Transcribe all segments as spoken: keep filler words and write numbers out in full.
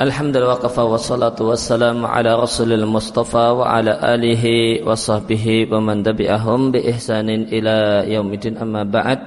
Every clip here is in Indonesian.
Alhamdulillah wa kafa wa salatu wassalamu ala rasulil mustafa wa ala alihi wa sahbihi wa man tabi'ahum bi ihsanin ila yaumidin, amma ba'd.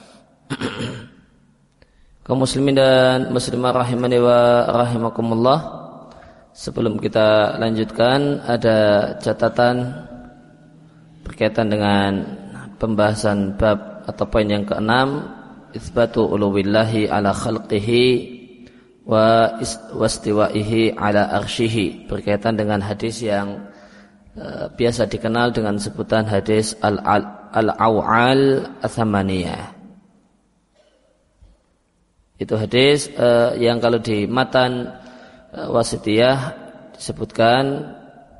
Kaum muslimin dan muslimah rahimani wa rahimakumullah, sebelum kita lanjutkan ada catatan berkaitan dengan pembahasan bab atau poin yang keenam, itsbatu uluwillahi ala khalqihi wa wastiwaihi ala arsyihi, berkaitan dengan hadis yang uh, biasa dikenal dengan sebutan hadis al-aw'al atsamaniyah. Itu hadis uh, yang kalau di matan uh, wasitiyah disebutkan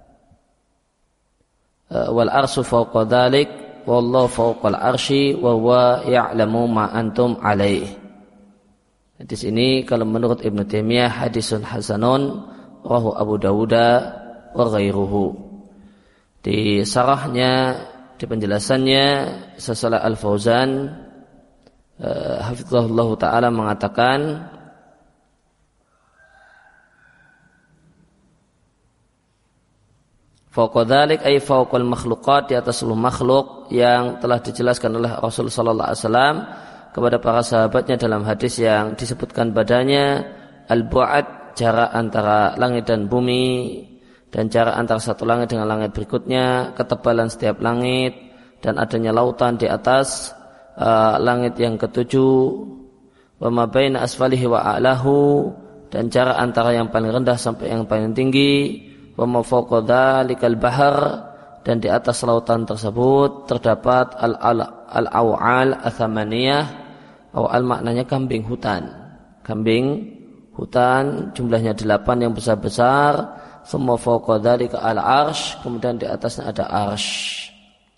uh, wal arsyu fawqa dzalik wallahu fawqal arsy wa huwa ya'lamu ma antum alaihi. Hadis ini kalau menurut Ibnu Taimiyah hadisun hasanun rawahu Abu Dawud wa ghairuhu. Di sarahnya, di penjelasannya, Syaikh Al-Fauzan uh, hafizahullah taala mengatakan fawqa dzalik ay fawqal makhluqat, di atas seluruh makhluk yang telah dijelaskan oleh Rasul sallallahu alaihi wasallam kepada para sahabatnya dalam hadis yang disebutkan padanya al-bu'ad, jarak antara langit dan bumi, dan jarak antara satu langit dengan langit berikutnya, ketebalan setiap langit, dan adanya lautan di atas uh, langit yang ketujuh, wa ma baina asfalihi wa a'lahu, dan jarak antara yang paling rendah sampai yang paling tinggi, wa ma fawqa dzalikal bahr, dan di atas lautan tersebut terdapat al-aw'al atsamaniyah. Awal maknanya kambing hutan, kambing hutan jumlahnya delapan yang besar-besar. Semua fawqa dzalika al-arsh, kemudian di atasnya ada arsh.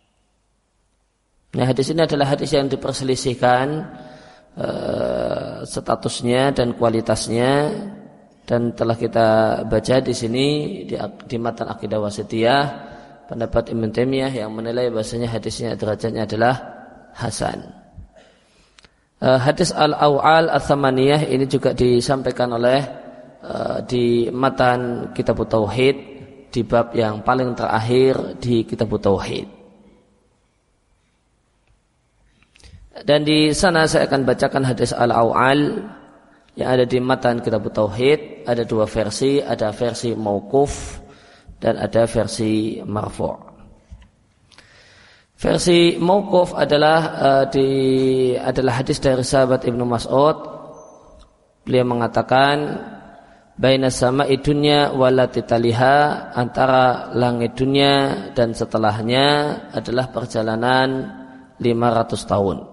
Nah, hadis ini adalah hadis yang diperselisihkan uh, statusnya dan kualitasnya, dan telah kita baca di sini di, di matan Aqidah Wasithiyah, pendapat Ibnu Taimiyah yang menilai bahasanya hadisnya derajatnya adalah hasan. Uh, hadis al-aw'al atsamaniyah ini juga disampaikan oleh uh, di matan Kitabut Tauhid di bab yang paling terakhir di Kitabut Tauhid. Dan di sana saya akan bacakan hadis al-aw'al yang ada di matan Kitabut Tauhid. Ada dua versi, ada versi mauquf dan ada versi marfu'. Versi mauquf adalah uh, di adalah hadis dari sahabat Ibnu Mas'ud. Beliau mengatakan baina sama'i dunya wallati taliha, antara langit dunia dan setelahnya adalah perjalanan lima ratus tahun.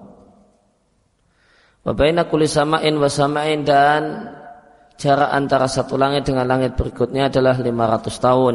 Wa baina kulli sama'in wa sama'in, dan jarak antara satu langit dengan langit berikutnya adalah lima ratus tahun.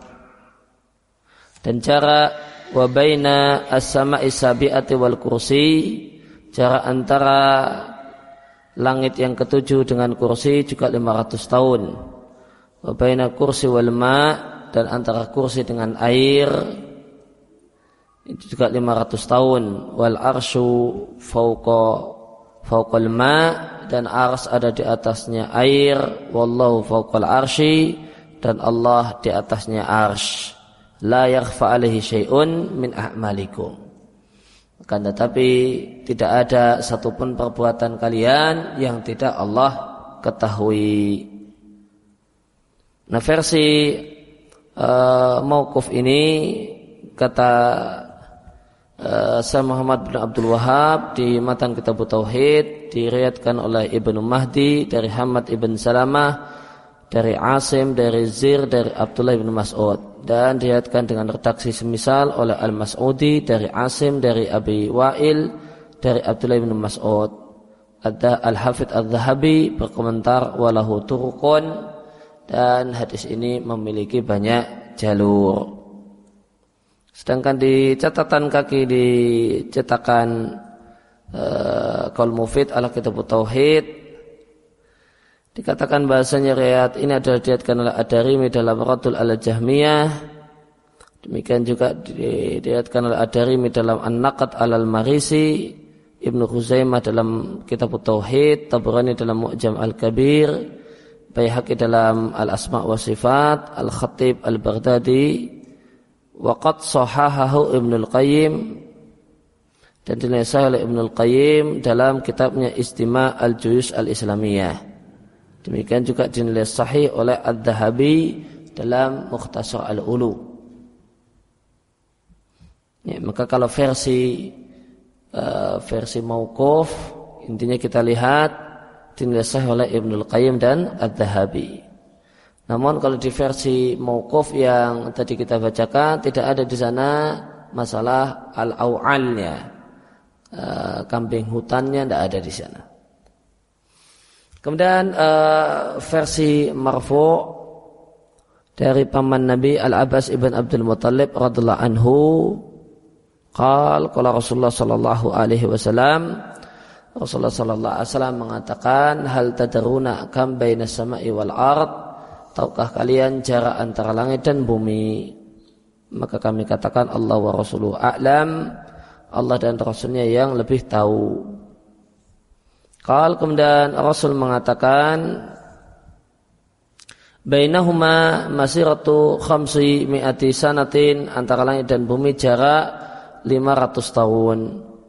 Dan jarak wa baina as-sama'i sabi'ati wal kursi, jarak antara langit yang ketujuh dengan kursi juga lima ratus tahun. Wa baina kursi wal ma', dan antara kursi dengan air itu juga lima ratus tahun. Wal arsyu fawqa fawqal ma', dan ars ada di atasnya air. Wallahu fawqal arsy, dan Allah di atasnya arsy. La yakhfa alaihi syai'un min a'malikum, akan tetapi tidak ada satupun perbuatan kalian yang tidak Allah ketahui. Nah, versi uh, mauquf ini kata uh, Syekh Muhammad bin Abdul Wahhab di matan Kitabut Tauhid, diriwayatkan oleh Ibnu Mahdi dari Hamad ibn Salamah, dari Asim, dari Zir, dari Abdullah bin Mas'ud, dan diriwayatkan dengan redaksi semisal oleh Al-Mas'udi dari Asim, dari Abi Wa'il, dari Abdullah bin Mas'ud. Ada Al-Hafidz Adz-Dzahabi berkomentar walahu turuqun, dan hadis ini memiliki banyak jalur. Sedangkan di catatan kaki di cetakan uh, Qaul Mufid ala Kitabut Tauhid dikatakan bahasanya riwayat ini adalah diriwayatkan oleh Ad-Darimi dalam Raddul al-Jahmiyah. Demikian juga diriwayatkan oleh Ad-Darimi dalam An-Naqd al-Marisi, Ibnu Khuzaimah dalam Kitabut Tauhid, Tabrani dalam Mu'jam al-Kabir, Baihaqi dalam Al-Asma' wa Sifat, Al-Khatib Al-Baghdadi, wa qad sahahahu Ibnul Qayyim, dan dinilai sahih oleh Ibnul Qayyim dalam kitabnya Istima' Al-Juyus Al-Islamiyah. Demikian juga dinilai sahih oleh Ad-Dhahabi dalam Mukhtasar Al-Ulu. Ya, maka kalau versi uh, versi mauquf, intinya kita lihat dinilai sahih oleh Ibnul Qayyim dan Ad-Dhahabi. Namun kalau di versi mauquf yang tadi kita bacakan, tidak ada di sana masalah al-aw'alnya, e, kambing hutannya tidak ada di sana. Kemudian e, versi marfu' dari paman Nabi Al-Abbas ibn Abdul Muttalib radhiyallahu anhu, qala qala Rasulullah sallallahu alaihi wasallam, Rasulullah sallallahu alaihi wasallam mengatakan, hal tadaruna kam bainas sama'i wal ard, tahukah kalian jarak antara langit dan bumi? Maka kami katakan Allah wa rasuluhu a'lam, Allah dan Rasulnya yang lebih tahu. Qal, kemudian Rasul mengatakan, bainahuma masiratu khamsi mi'ati sanatin, antara langit dan bumi jarak lima ratus tahun.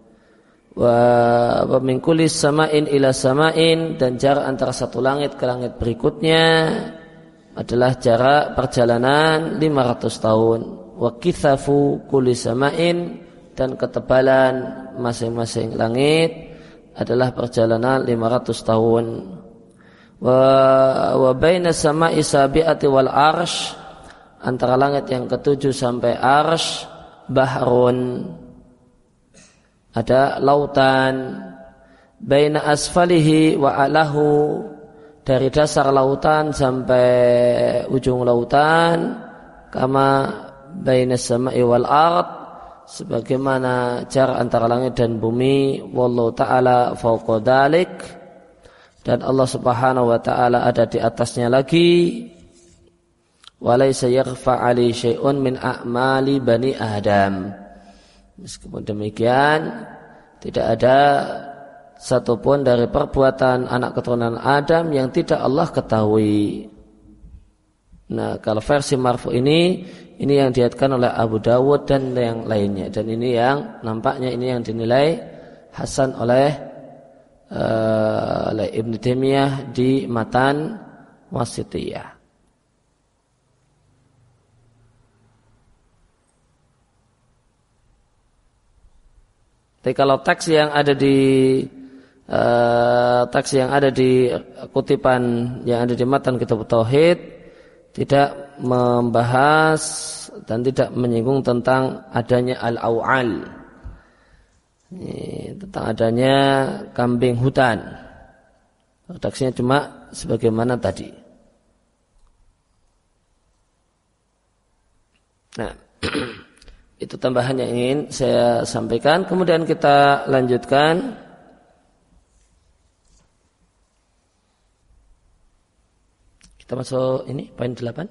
Wa min kulli sama'in ila sama'in, dan jarak antara satu langit ke langit berikutnya adalah jarak perjalanan lima ratus tahun. Wa kithafu kulli sama'in, dan ketebalan masing-masing langit adalah perjalanan lima ratus tahun. Wa wa baina sama'i sabi'ati wal arsh, antara langit yang ketujuh sampai arsh bahrun, ada lautan. Baina asfalihi wa alahu, dari dasar lautan sampai ujung lautan, kama baina sama'i wal ard, sebagaimana jarak antara langit dan bumi. Wallahu ta'ala fawqa dzalik, dan Allah Subhanahu wa ta'ala ada di atasnya lagi. Walaysa yakhfa 'alaihi syai'un min a'mali bani Adam. Meskipun demikian, tidak ada satupun dari perbuatan anak keturunan Adam yang tidak Allah ketahui. Nah, kalau versi marfu ini, ini yang diriwayatkan oleh Abu Dawud dan yang lainnya, dan ini yang nampaknya ini yang dinilai hasan oleh uh, oleh Ibnu Taimiyah di Matan Wasithiyah. Tapi kalau teks yang ada di uh, teks yang ada di kutipan yang ada di matan kitab tauhid tidak membahas dan tidak menyinggung tentang adanya al-aw'al, tentang adanya kambing hutan. Teksnya cuma sebagaimana tadi. Nah, itu tambahan yang ingin saya sampaikan. Kemudian kita lanjutkan. Kita masuk ini poin delapan.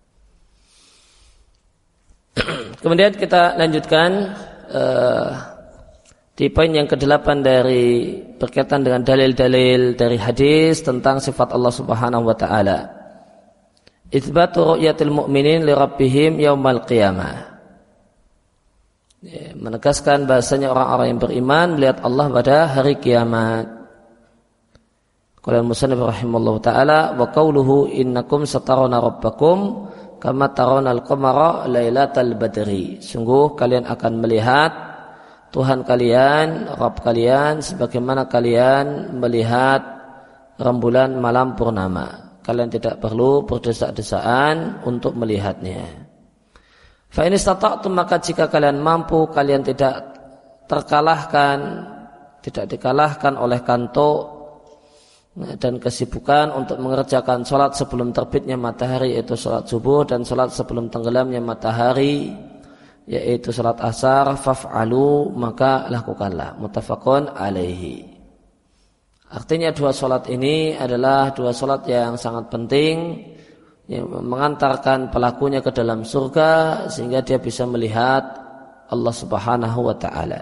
Kemudian kita lanjutkan uh, di poin yang kedelapan dari berkaitan dengan dalil-dalil dari hadis tentang sifat Allah Subhanahu wa taala. Itsbatu ru'yatil mu'minin li rabbihim yaumal qiyamah. Ya, menegaskan bahasanya orang-orang yang beriman melihat Allah pada hari kiamat. Qala al-musannif rahimallahu taala, wa qauluhu innakum satarawna rabbakum kama tarawna al-qamara lailatal badri. Sungguh kalian akan melihat Tuhan kalian, Rabb kalian, sebagaimana kalian melihat rembulan malam purnama. Kalian tidak perlu berdesak-desaan untuk melihatnya. Fa in istata'tum, maka jika kalian mampu, kalian tidak terkalahkan, tidak dikalahkan oleh kantuk dan kesibukan untuk mengerjakan sholat sebelum terbitnya matahari, yaitu sholat subuh, dan sholat sebelum tenggelamnya matahari, yaitu sholat asar, faf'alu, maka lakukanlah. Muttafaqun alaihi. Artinya dua sholat ini adalah dua sholat yang sangat penting, yang mengantarkan pelakunya ke dalam surga sehingga dia bisa melihat Allah Subhanahu wa ta'ala.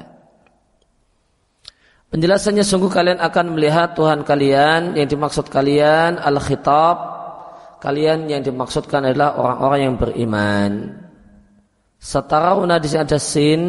Penjelasannya, sungguh kalian akan melihat Tuhan kalian. Yang dimaksud kalian al-khitab kalian yang dimaksudkan adalah orang-orang yang beriman. Satarawna di sini ada sin.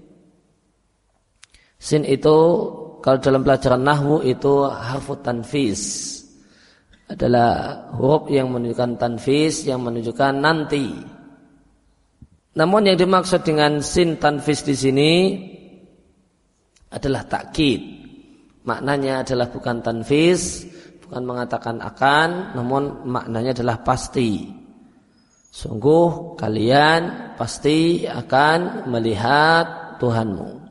Sin itu kalau dalam pelajaran nahwu itu harfu tanfis. Adalah huruf yang menunjukkan tanfis, yang menunjukkan nanti. Namun yang dimaksud dengan sin tanfis di sini adalah takkid. Maknanya adalah bukan tanfis, bukan mengatakan akan, namun maknanya adalah pasti. Sungguh kalian pasti akan melihat Tuhanmu.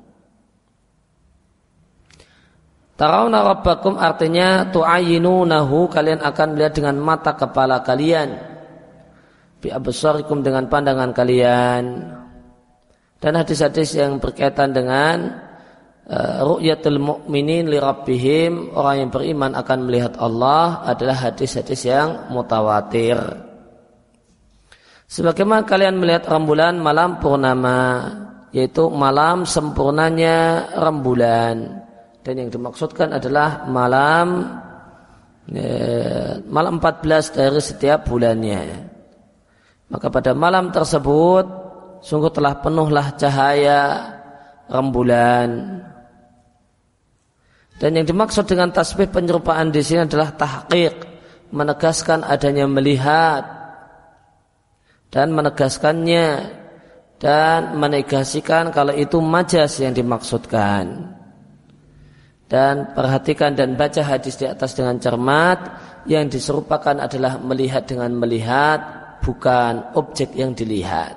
Tarawna rabbakum artinya tu'ayyinunahu, kalian akan melihat dengan mata kepala kalian. Bi absarikum dengan pandangan kalian. Dan hadis-hadis yang berkaitan dengan uh, ru'yatul mu'minin li rabbihim, orang yang beriman akan melihat Allah, adalah hadis-hadis yang mutawatir. Sebagaimana kalian melihat rembulan malam purnama, yaitu malam sempurnanya rembulan. Dan yang dimaksudkan adalah malam eh, malam empat belas dari setiap bulannya. Maka pada malam tersebut sungguh telah penuhlah cahaya rembulan. Dan yang dimaksud dengan tasbih penyerupaan di sini adalah tahqiq, menegaskan adanya melihat dan menegaskannya dan menegasikan kalau itu majas yang dimaksudkan. Dan perhatikan dan baca hadis di atas dengan cermat. Yang diserupakan adalah melihat dengan melihat, bukan objek yang dilihat.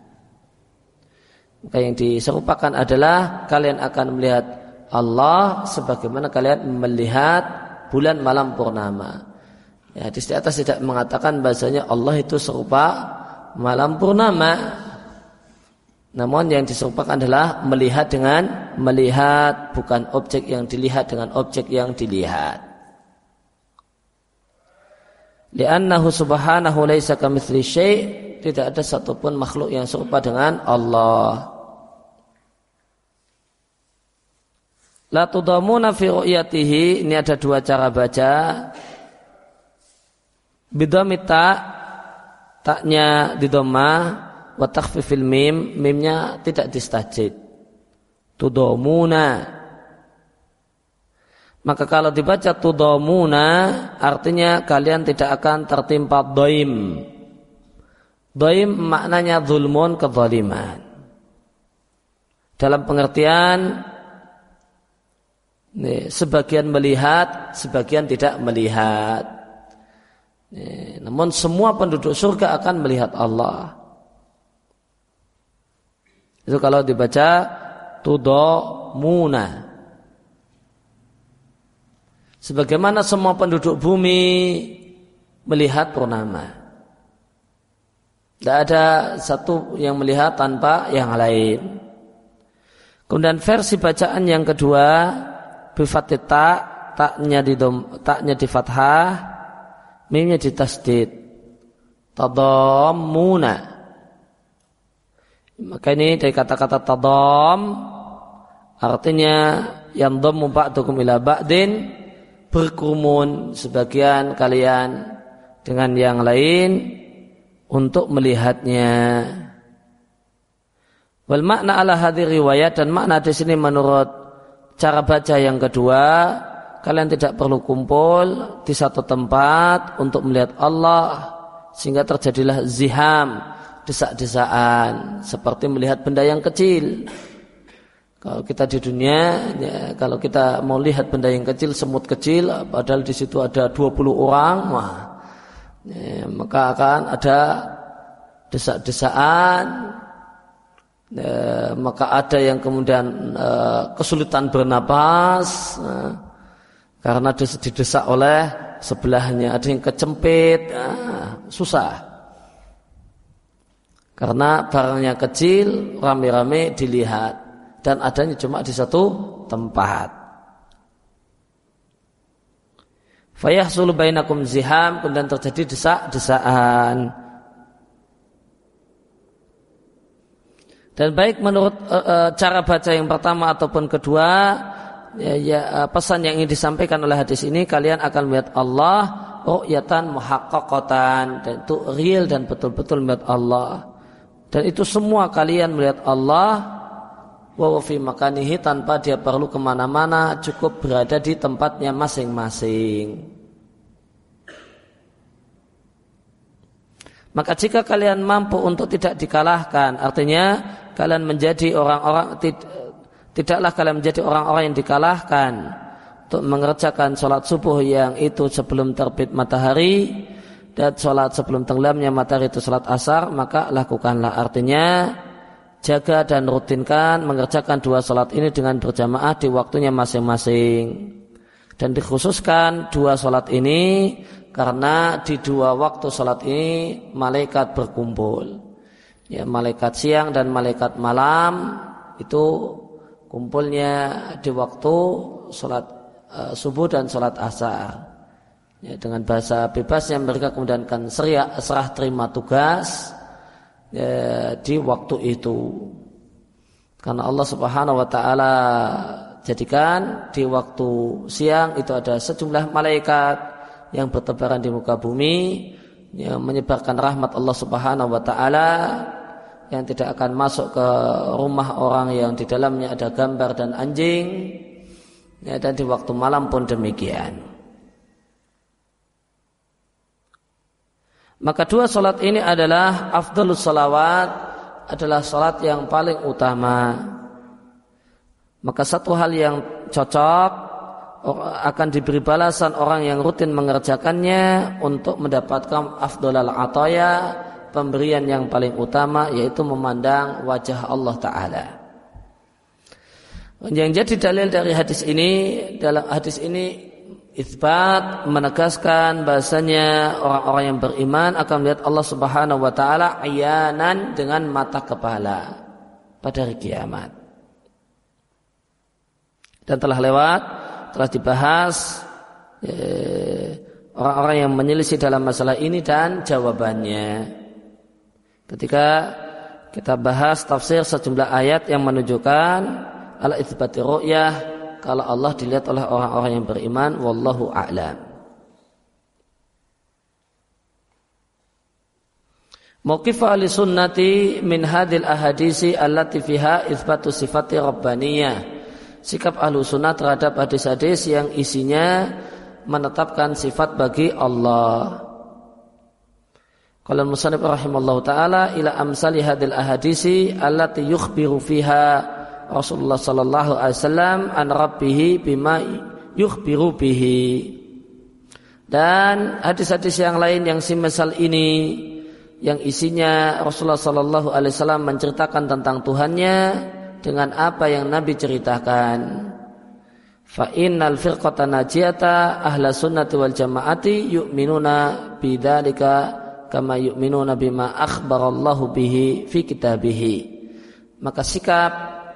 Maka yang diserupakan adalah kalian akan melihat Allah sebagaimana kalian melihat bulan malam purnama. Ya, hadis di atas tidak mengatakan bahasanya Allah itu serupa malam purnama. Namun yang diserupakan adalah melihat dengan melihat, bukan objek yang dilihat dengan objek yang dilihat. Li'annahu subhanahu laisa kamitsli syai', tidak ada satupun makhluk yang serupa dengan Allah. La tudamuna fi ru'yatihi, ini ada dua cara baca. Bidhammi ta, taknya di dhammah, wa takhfifil mim, mimnya tidak distajid. Tudamuna. Maka kalau dibaca tudamuna artinya kalian tidak akan tertimpa dhaim. Dhaim maknanya zulmun, kezaliman. Dalam pengertian nih, sebagian melihat, sebagian tidak melihat. Nih, namun semua penduduk surga akan melihat Allah. Itu kalau dibaca tudamuna. Sebagaimana semua penduduk bumi melihat purnama. Tidak ada satu yang melihat tanpa yang lain. Kemudian versi bacaan yang kedua, bifathit ta, taknya di dom, taknya di fathah, mimnya di tasdid. Tadammuna. Maka ini dari kata-kata tadam artinya yang dhammu ba'dukum ila ba'din, berkerumun sebagian kalian dengan yang lain untuk melihatnya. Wal makna ala hadhihi riwayat, dan makna di sini menurut cara baca yang kedua, kalian tidak perlu kumpul di satu tempat untuk melihat Allah sehingga terjadilah ziham, desak-desaan, seperti melihat benda yang kecil. Kalau kita di dunia, ya, kalau kita mau lihat benda yang kecil, semut kecil, padahal di situ ada dua puluh orang, wah, ya, maka akan ada desak-desaan, ya, maka ada yang kemudian uh, kesulitan bernapas, uh, karena didesak oleh sebelahnya, ada yang kecempit, uh, susah. Karena barangnya kecil, rame-rame dilihat, dan adanya cuma di satu tempat. Fayahsulu bainakum ziham, kemudian terjadi desak-desaan. Dan baik menurut uh, uh, cara baca yang pertama ataupun kedua, ya, ya, uh, pesan yang ingin disampaikan oleh hadis ini, kalian akan melihat Allah ru'yatan muhaqqaqatan, dan itu real dan betul-betul melihat Allah. Dan itu semua kalian melihat Allah wa fi makanihi, tanpa dia perlu kemana-mana, cukup berada di tempatnya masing-masing. Maka jika kalian mampu untuk tidak dikalahkan, artinya kalian menjadi orang-orang, tidaklah kalian menjadi orang-orang yang dikalahkan untuk mengerjakan sholat subuh yang itu sebelum terbit matahari, dan sholat sebelum tenggelamnya matahari itu sholat asar, maka lakukanlah. Artinya jaga dan rutinkan mengerjakan dua sholat ini dengan berjamaah di waktunya masing-masing. Dan dikhususkan dua sholat ini karena di dua waktu sholat ini malaikat berkumpul. Ya, malaikat siang dan malaikat malam itu kumpulnya di waktu sholat uh, subuh dan sholat asar. Ya, dengan bahasa bebasnya mereka kemudian akan serah, serah terima tugas ya, di waktu itu. Karena Allah Subhanahu Wa Taala jadikan di waktu siang itu ada sejumlah malaikat yang bertebaran di muka bumi, yang menyebarkan rahmat Allah Subhanahu Wa Taala, yang tidak akan masuk ke rumah orang yang di dalamnya ada gambar dan anjing, ya, dan di waktu malam pun demikian. Maka dua salat ini adalah afdhalus salawat, adalah salat yang paling utama. Maka satu hal yang cocok akan diberi balasan orang yang rutin mengerjakannya untuk mendapatkan afdhalul ataya, pemberian yang paling utama, yaitu memandang wajah Allah Ta'ala. Yang jadi dalil dari hadis ini, dalam hadis ini itsbat menegaskan bahasanya orang-orang yang beriman akan melihat Allah Subhanahu Wa Ta'ala ayanan dengan mata kepala pada hari kiamat. Dan telah lewat, telah dibahas eh, orang-orang yang menyelisih dalam masalah ini dan jawabannya. Ketika kita bahas tafsir sejumlah ayat yang menunjukkan ala itsbati ru'yah, kalau Allah dilihat oleh orang-orang yang beriman, wallahu a'lam. Mauqif ahli sunnati min hadil ahadisi allati fiha itsbatu sifati rabbaniyah. Sikap ahlu sunnah terhadap hadis-hadis yang isinya menetapkan sifat bagi Allah. Qala al-musannif rahimallahu ta'ala ila amsali hadil ahadisi allati yukhbiru fiha Rasulullah sallallahu alaihi wasallam an rabbihi bima yukhbiru bihi. Dan hadis-hadis yang lain yang semisal ini yang isinya Rasulullah sallallahu alaihi wasallam menceritakan tentang Tuhannya dengan apa yang Nabi ceritakan. Fa innal firqata najiyata ahla sunnati wal jamaati yu'minuna bidzalika kama yu'minuna bima akhbarallahu bihi fi kitabihi. Maka sikap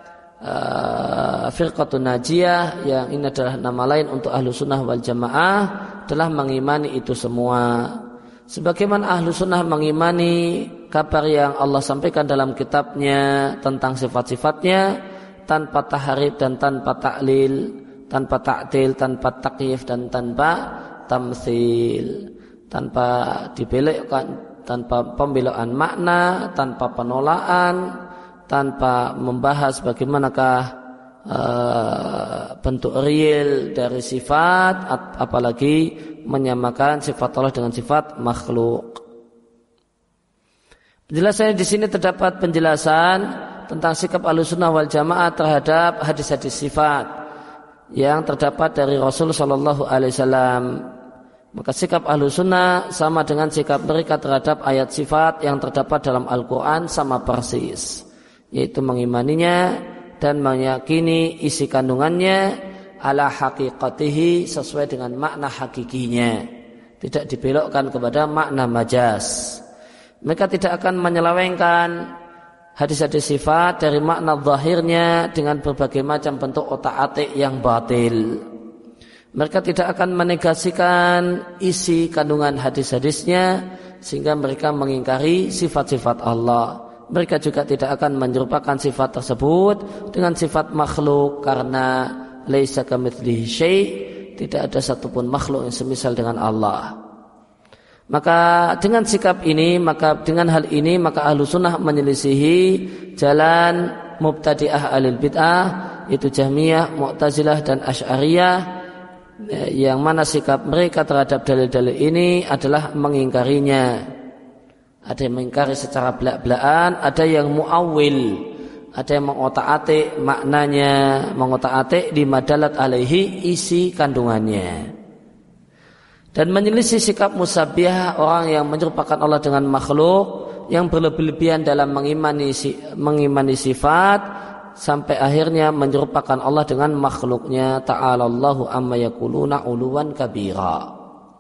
uh, firqatun najiyah, yang ini adalah nama lain untuk ahlu sunnah wal jamaah, telah mengimani itu semua. Sebagaimana ahlu sunnah mengimani kabar yang Allah sampaikan dalam kitabnya tentang sifat-sifatnya tanpa tahrif dan tanpa taklil, tanpa ta'til, tanpa takyif dan tanpa tamtsil, tanpa dibelokkan, tanpa pembelokan makna, tanpa penolakan, tanpa membahas bagaimanakah uh, bentuk real dari sifat, apalagi menyamakan sifat Allah dengan sifat makhluk. Penjelasannya di sini terdapat penjelasan tentang sikap Ahlussunnah wal Jamaah terhadap hadis-hadis sifat yang terdapat dari Rasul Shallallahu Alaihi Wasallam. Maka sikap Ahlussunnah sama dengan sikap mereka terhadap ayat sifat yang terdapat dalam Al-Quran sama persis, yaitu mengimaninya dan meyakini isi kandungannya ala haqiqatihi, sesuai dengan makna hakikinya, tidak dibelokkan kepada makna majaz. Mereka tidak akan menyelewengkan hadis-hadis sifat dari makna zahirnya dengan berbagai macam bentuk otak-atik yang batil. Mereka tidak akan menegasikan isi kandungan hadis-hadisnya sehingga mereka mengingkari sifat-sifat Allah. Mereka juga tidak akan menyerupakan sifat tersebut dengan sifat makhluk, karena laisa kamitslihi syai', tidak ada satupun makhluk yang semisal dengan Allah. Maka dengan sikap ini, maka dengan hal ini, maka ahlu sunnah menyelisihi jalan mubtadi'ah alil bid'ah, itu Jahmiyah, Mu'tazilah dan Asy'ariyah, yang mana sikap mereka terhadap dalil-dalil ini adalah mengingkarinya. Ada yang mengingkari secara belak-belakan, ada yang mu'awwil, ada yang mengotak-atik maknanya, mengotak-atik di madalat alaihi, isi kandungannya. Dan menyelisih sikap musabbihah, orang yang menyerupakan Allah dengan makhluk, yang berlebih-lebihan dalam mengimani mengimani sifat sampai akhirnya menyerupakan Allah dengan makhluknya. Ta'ala Allahu amma yaquluna 'uluwan kabira.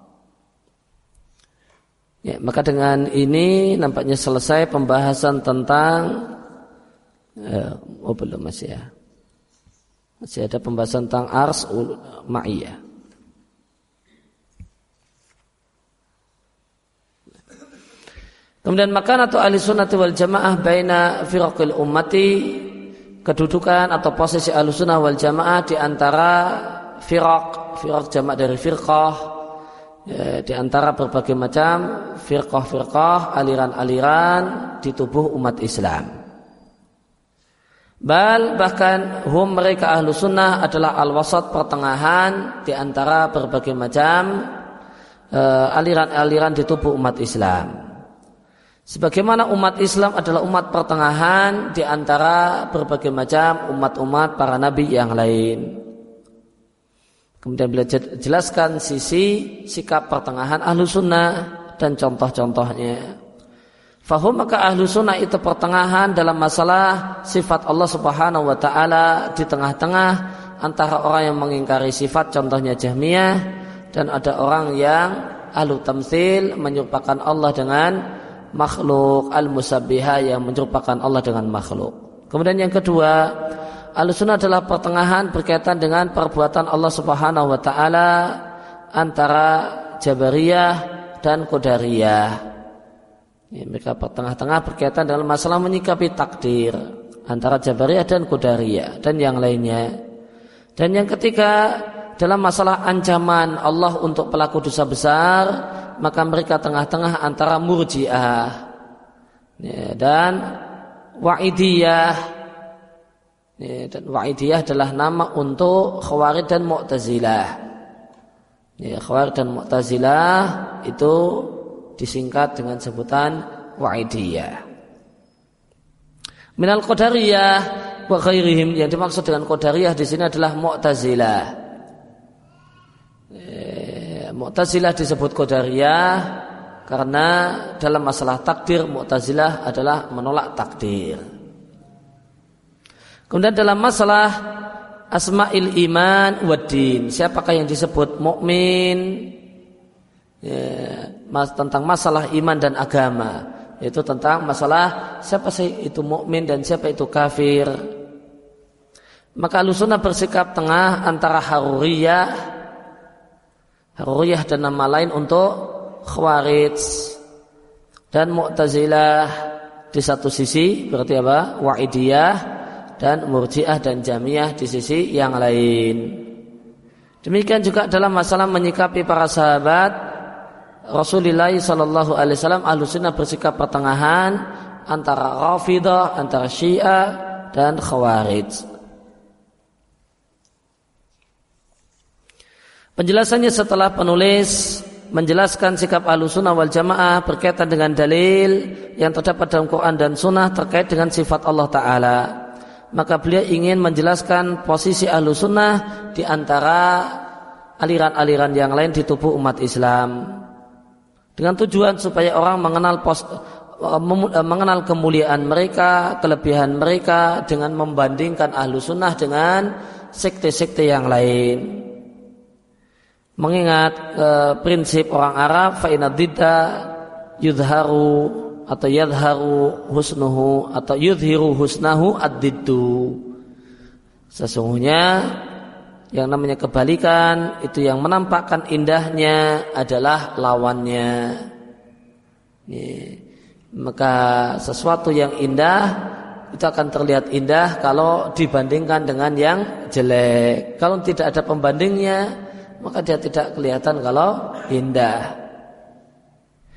Ya, maka dengan ini nampaknya selesai pembahasan tentang eh, oh belum masih ya. Masih ada pembahasan tentang ars ma'iyah. Kemudian makan atau ahli sunnati wal jamaah baina firaqil ummati, kedudukan atau posisi ahli sunnah wal jamaah di antara firaq, firaq jamak dari firqah, ya, di antara berbagai macam firqah-firqah, aliran-aliran di tubuh umat Islam. Bal bahkan hum mereka ahli sunnah adalah al-wasat, pertengahan di antara berbagai macam uh, aliran-aliran di tubuh umat Islam. Sebagaimana umat Islam adalah umat pertengahan di antara berbagai macam umat-umat para nabi yang lain. Kemudian beliau jelaskan sisi sikap pertengahan ahlu sunnah dan contoh-contohnya. Fahum, maka ahlu sunnah itu pertengahan dalam masalah sifat Allah subhanahu wa ta'ala, di tengah-tengah antara orang yang mengingkari sifat, contohnya Jahmiyah, dan ada orang yang ahlu tamtsil, menyerupakan Allah dengan makhluk, al-musabbihah, yang menyerupakan Allah dengan makhluk. Kemudian yang kedua, al-sunnah adalah pertengahan berkaitan dengan perbuatan Allah subhanahu wa ta'ala antara Jabariyah dan Qadariyah. Ya, mereka pertengah-tengah berkaitan dalam masalah menyikapi takdir antara Jabariyah dan Qadariyah dan yang lainnya. Dan yang ketiga, dalam masalah ancaman Allah untuk pelaku dosa besar, maka mereka tengah-tengah antara Murji'ah, ya, dan Wa'idiyah, ya, dan Wa'idiyah adalah nama untuk Khawarij dan Mu'tazilah. Ya, Khawarij dan Mu'tazilah itu disingkat dengan sebutan Wa'idiyah. Minal Qadariyah wa ghairihim, yang dimaksud dengan Qadariyah di sini adalah Mu'tazilah. Mu'tazilah disebut Qadariyah karena dalam masalah takdir Mu'tazilah adalah menolak takdir. Kemudian dalam masalah asma'il iman waddin, siapakah yang disebut mukmin, ya, mas, tentang masalah iman dan agama, yaitu tentang masalah siapa sih itu mukmin dan siapa itu kafir. Maka Ahlussunnah bersikap tengah antara Haruriyah, Haruriyah dan nama lain untuk Khawarij, dan Mu'tazilah di satu sisi, berarti apa? Wa'idiyah, dan Murji'ah dan Jahmiyah di sisi yang lain. Demikian juga dalam masalah menyikapi para sahabat Rasulullah sallallahu alaihi wasallam, Ahlussunnah bersikap pertengahan antara Rafidah, antara Syiah dan Khawarij. Penjelasannya setelah penulis menjelaskan sikap Ahlussunnah wal Jamaah berkaitan dengan dalil yang terdapat dalam Quran dan Sunnah terkait dengan sifat Allah Ta'ala, maka beliau ingin menjelaskan posisi Ahlussunnah di antara aliran-aliran yang lain di tubuh umat Islam, dengan tujuan supaya orang mengenal pos, mengenal kemuliaan mereka, kelebihan mereka, dengan membandingkan Ahlussunnah dengan sekte-sekte yang lain. Mengingat e, prinsip orang Arab, fa inna didda yudharu atau yadharu husnuhu atau yudhiru husnahu ad-diddu. Sesungguhnya yang namanya kebalikan itu yang menampakkan indahnya adalah lawannya. Ini, maka sesuatu yang indah itu akan terlihat indah kalau dibandingkan dengan yang jelek. Kalau tidak ada pembandingnya, maka dia tidak kelihatan kalau indah.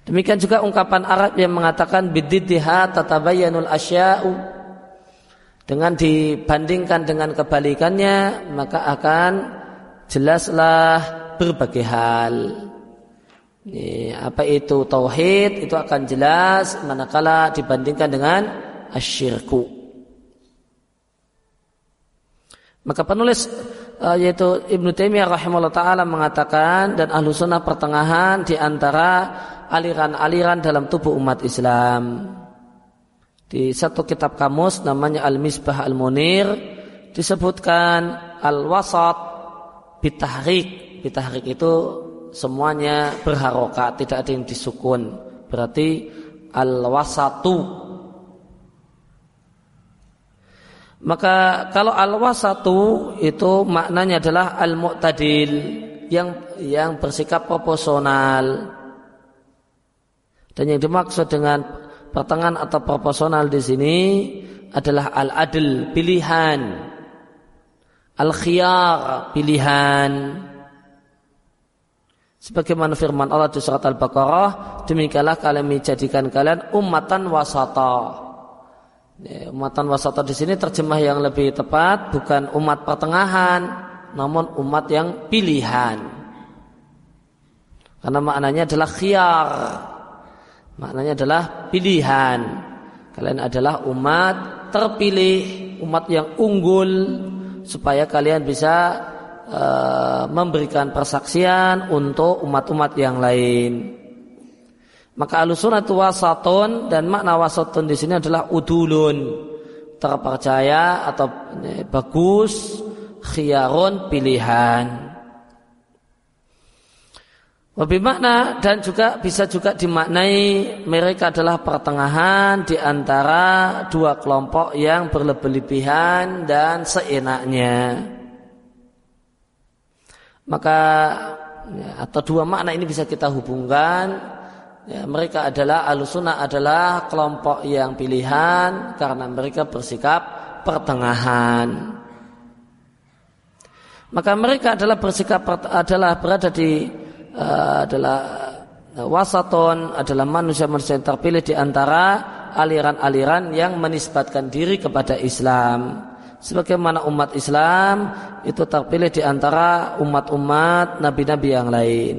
Demikian juga ungkapan Arab yang mengatakan bididdiha tatabayyanul asya'u, dengan dibandingkan dengan kebalikannya maka akan jelaslah berbagai hal. Ini, apa itu tauhid, itu akan jelas manakala dibandingkan dengan asyirku. Maka penulis uh, yaitu Ibnu Taimiyah rahimahullah ta'ala mengatakan, dan ahlu sunnah pertengahan di antara aliran-aliran dalam tubuh umat Islam. Di satu kitab kamus namanya Al-Misbah Al-Munir disebutkan al-wasat bitahrik. Bitahrik itu semuanya berharokat, tidak ada yang disukun. Berarti al-wasatu. Maka kalau al-wasatu itu maknanya adalah al-mu'tadil, yang yang bersikap proporsional. Dan yang dimaksud dengan pertengahan atau proporsional di sini adalah al-adl, pilihan, al-khiyar, pilihan. Sebagaimana firman Allah di surat Al-Baqarah, demikianlah kalian menjadikan kalian ummatan wasata. Ya, umatan wasata di sini terjemah yang lebih tepat bukan umat pertengahan, namun umat yang pilihan. Karena maknanya adalah khiyar, maknanya adalah pilihan. Kalian adalah umat terpilih, umat yang unggul, supaya kalian bisa uh, memberikan persaksian untuk umat-umat yang lain. Maka ahlussunnah itu wasatun, dan makna wasatun di sini adalah udulun, terpercaya atau eh, bagus, khiyarun, pilihan. Lebih makna, dan juga bisa juga dimaknai mereka adalah pertengahan di antara dua kelompok yang berlebihan dan seenaknya. Maka ya, atau dua makna ini bisa kita hubungkan. Ya, mereka adalah ahlussunnah adalah kelompok yang pilihan karena mereka bersikap pertengahan. Maka mereka adalah bersikap adalah berada di uh, adalah uh, wasaton, adalah manusia-manusia yang terpilih di antara aliran-aliran yang menisbatkan diri kepada Islam. Sebagaimana umat Islam itu terpilih di antara umat-umat nabi-nabi yang lain.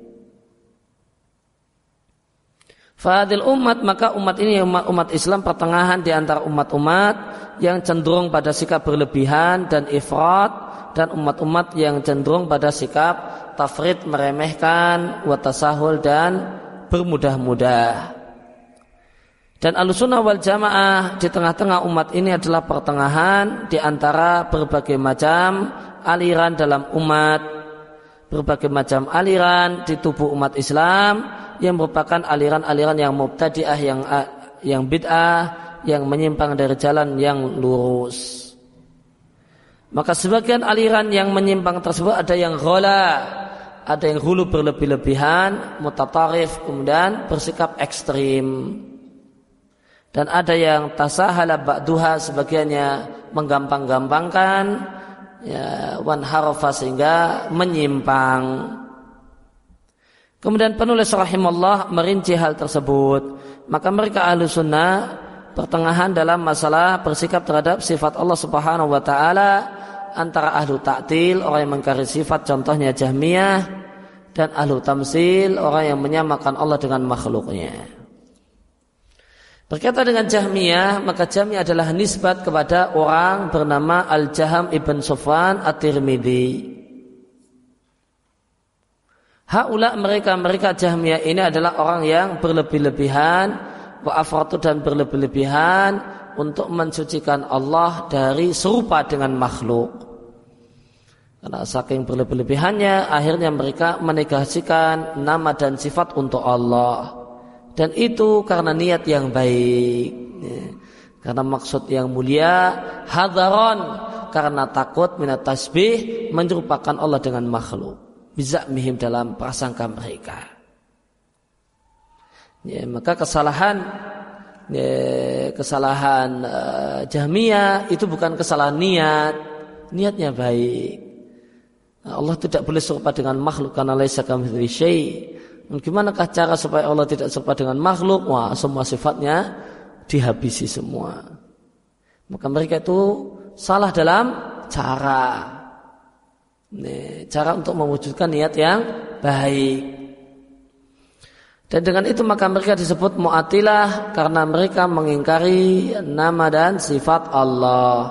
Fadil umat, maka umat ini umat, umat Islam pertengahan di antara umat-umat yang cenderung pada sikap berlebihan dan ifrat, dan umat-umat yang cenderung pada sikap tafrid, meremehkan, watasahul, dan bermudah-mudah. Dan ahlussunnah wal jamaah di tengah-tengah umat ini adalah pertengahan di antara berbagai macam aliran dalam umat, berbagai macam aliran di tubuh umat Islam yang merupakan aliran-aliran yang mubtadi'ah, yang yang bid'ah, yang menyimpang dari jalan yang lurus. Maka sebagian aliran yang menyimpang tersebut ada yang ghala, ada yang hulu berlebih-lebihan, mutatarif, kemudian bersikap ekstrim. Dan ada yang tasahala ba'duha, sebagiannya menggampang-gampangkan, ya, wan harafa, sehingga menyimpang. Kemudian penulis rahimallah merinci hal tersebut. Maka mereka ahlu sunnah pertengahan dalam masalah bersikap terhadap sifat Allah subhanahu wa ta'ala, antara ahlu ta'til, orang yang mengingkari sifat, contohnya Jahmiyah, dan ahlu tamsil, orang yang menyamakan Allah dengan makhluknya. Berkaitan dengan Jahmiyah, maka Jahmiyah adalah nisbat kepada orang bernama Al-Jaham ibn Sufwan At-Tirmidzi. Haula, mereka-mereka Jahmiyah ini adalah orang yang berlebih-lebihan, wa afratu, dan berlebih-lebihan untuk mensucikan Allah dari serupa dengan makhluk. Karena saking berlebih-lebihannya, akhirnya mereka menegasikan nama dan sifat untuk Allah. Dan itu karena niat yang baik, karena maksud yang mulia, hadaron, karena takut minat tasbih, menyerupakan Allah dengan makhluk, bizakmihim, dalam prasangka mereka. Ya, maka kesalahan ya, kesalahan uh, Jahmiyah itu bukan kesalahan niat, niatnya baik. Allah tidak boleh serupa dengan makhluk karena laisa kamitslihi syai'. Gimanakah cara supaya Allah tidak serupa dengan makhluk? Wah, semua sifatnya dihabisi semua. Maka mereka itu salah dalam cara. Nih, cara untuk mewujudkan niat yang baik. Dan dengan itu maka mereka disebut Mu'attilah karena mereka mengingkari nama dan sifat Allah.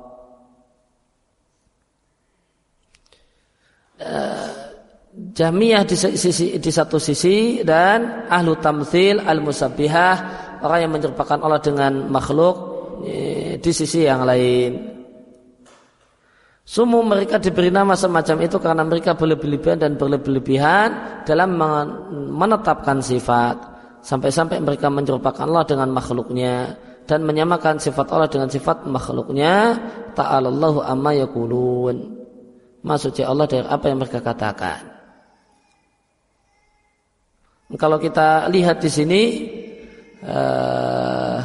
Uh, Jahmiyah di, sisi, di satu sisi dan ahlu tamtsil al-musabbihah, orang yang menyerupakan Allah dengan makhluk di sisi yang lain. Semua mereka diberi nama semacam itu karena mereka berlebihan dan berlebihan dalam menetapkan sifat, sampai-sampai mereka menyerupakan Allah dengan makhluknya dan menyamakan sifat Allah dengan sifat makhluknya. Ta'alallahu amma yaqulun. Maksudnya Allah dari apa yang mereka katakan. Kalau kita lihat di sini uh,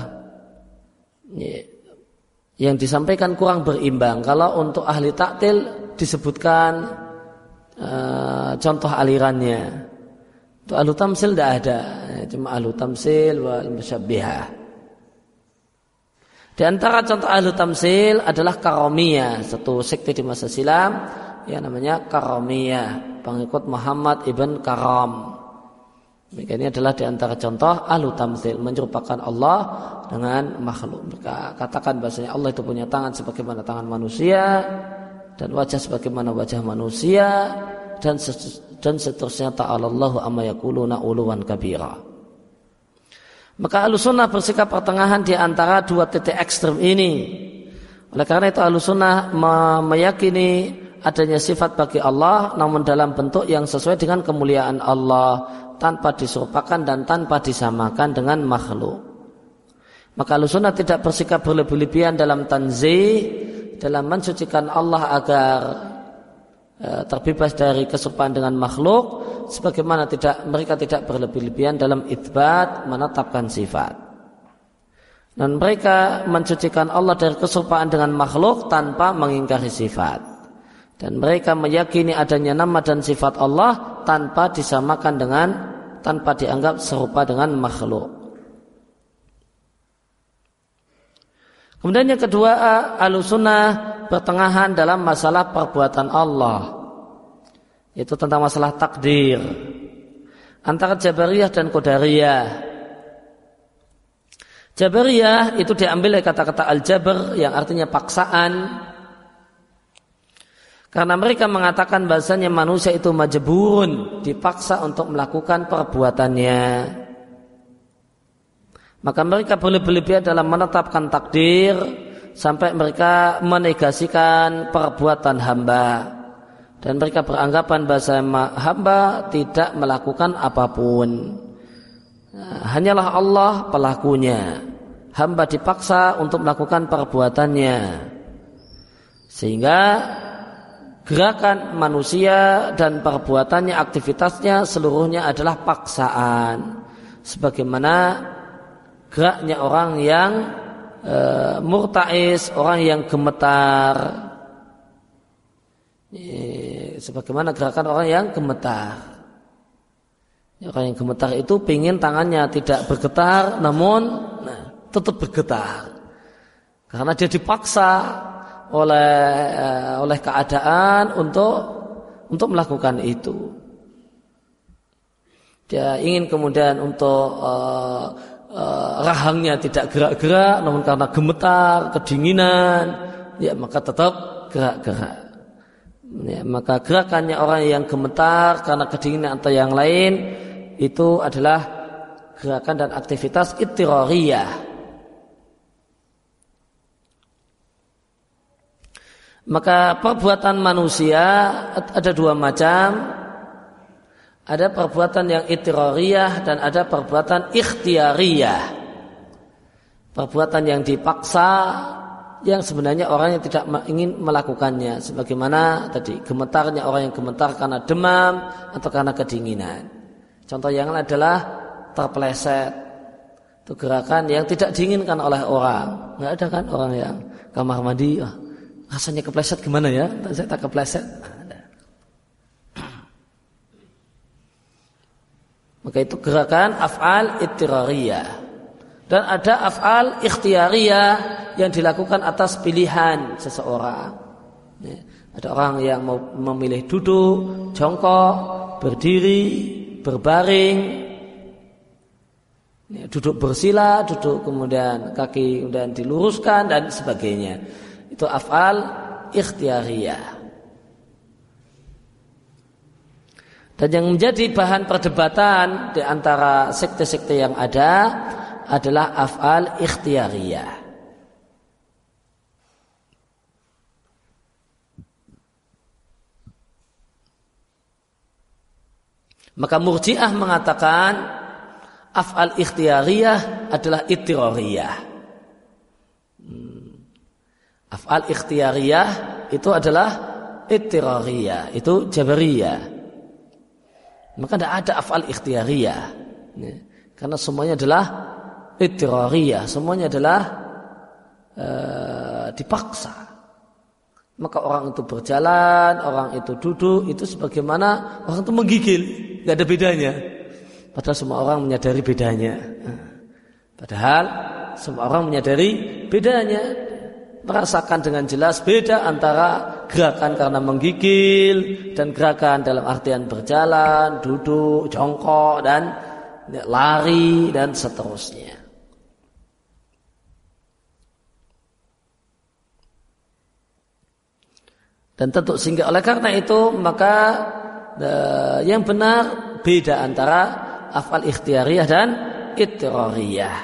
yang disampaikan kurang berimbang. Kalau untuk ahli taktil disebutkan uh, contoh alirannya. Untuk ahlu tamsil tidak ada, cuma ahlu tamsil wal musyabbihah. Di antara contoh ahlu tamsil adalah Karomiyah, satu sekte di masa silam yang namanya Karomiyah, pengikut Muhammad ibn Karam. Ini adalah di antara contoh ahlu tamtsil, menyerupakan Allah dengan makhluk. Mereka katakan bahasanya Allah itu punya tangan sebagaimana tangan manusia dan wajah sebagaimana wajah manusia dan dan seterusnya. Ta'alallahu amma yaquluna uluwan kabira. Maka Ahlussunnah bersikap pertengahan di antara dua titik ekstrem ini. Oleh karena itu Ahlussunnah meyakini adanya sifat bagi Allah namun dalam bentuk yang sesuai dengan kemuliaan Allah, tanpa diserupakan dan tanpa disamakan dengan makhluk. Maka Ahlussunnah tidak bersikap berlebih-lebihan dalam tanzih, dalam mensucikan Allah agar e, terbebas dari keserupaan dengan makhluk, sebagaimana tidak mereka tidak berlebih-lebihan dalam itsbat, menetapkan sifat. Dan mereka mensucikan Allah dari keserupaan dengan makhluk tanpa mengingkari sifat. Dan mereka meyakini adanya nama dan sifat Allah tanpa disamakan dengan, tanpa dianggap serupa dengan makhluk. Kemudian yang kedua, Ahlussunnah pertengahan dalam masalah perbuatan Allah, yaitu tentang masalah takdir, antara Jabariyah dan Qadariyah. Jabariyah itu diambil dari kata-kata al-jabr yang artinya paksaan. Karena mereka mengatakan bahasanya manusia itu majburun, dipaksa untuk melakukan perbuatannya. Maka mereka berlebih-lebihan dalam menetapkan takdir sampai mereka menegasikan perbuatan hamba. Dan mereka beranggapan bahasa hamba tidak melakukan apapun. Hanyalah Allah pelakunya. Hamba dipaksa untuk melakukan perbuatannya. Sehingga gerakan manusia dan perbuatannya, aktivitasnya seluruhnya adalah paksaan. Sebagaimana geraknya orang yang e, murtais, orang yang gemetar. E, sebagaimana gerakan orang yang gemetar. Orang yang gemetar itu pingin tangannya tidak bergetar, namun nah, tetap bergetar. Karena dia dipaksa oleh oleh keadaan untuk untuk melakukan itu. Dia ingin kemudian untuk uh, uh, rahangnya tidak gerak-gerak, namun karena gemetar, kedinginan, ya maka tetap gerak-gerak. Ya, maka gerakannya orang yang gemetar karena kedinginan atau yang lain itu adalah gerakan dan aktivitas ittirariyah. Maka perbuatan manusia ada dua macam. Ada perbuatan yang ittirariyah dan ada perbuatan ikhtiyariyah. Perbuatan yang dipaksa, yang sebenarnya orang yang tidak ingin melakukannya. Sebagaimana tadi gemetarnya orang yang gemetar karena demam atau karena kedinginan. Contoh yang lain adalah terpeleset. Itu gerakan yang tidak diinginkan oleh orang. Nggak ada kan orang yang kamar mandi, oh, rasanya kepleset gimana ya? Saya tak kepleset. Ada. Maka itu gerakan af'al ittirariyah. Dan ada af'al ikhtiyariyah yang dilakukan atas pilihan seseorang. Ya. Ada orang yang mau memilih duduk, jongkok, berdiri, berbaring, ya, duduk bersila, duduk kemudian kaki kemudian diluruskan dan sebagainya. Itu af'al ikhtiyariyah. Dan yang menjadi bahan perdebatan di antara sekte-sekte yang ada adalah af'al ikhtiyariyah. Maka Murji'ah mengatakan af'al ikhtiyariyah adalah ittirariyah. Hmm. Af'al ikhtiyariyah itu adalah ittirariyah, itu jabariyah. Maka tidak ada af'al ikhtiyariyah, ya. Karena semuanya adalah ittirariyah, semuanya adalah uh, dipaksa. Maka orang itu berjalan, orang itu duduk, itu sebagaimana orang itu menggigil, tidak ada bedanya. Padahal semua orang menyadari bedanya. Padahal semua orang menyadari bedanya, merasakan dengan jelas beda antara gerakan karena menggigil dan gerakan dalam artian berjalan, duduk, jongkok dan lari dan seterusnya. Dan tentu sehingga oleh karena itu maka eh, yang benar beda antara af'al ikhtiyariyah dan ittirariyah.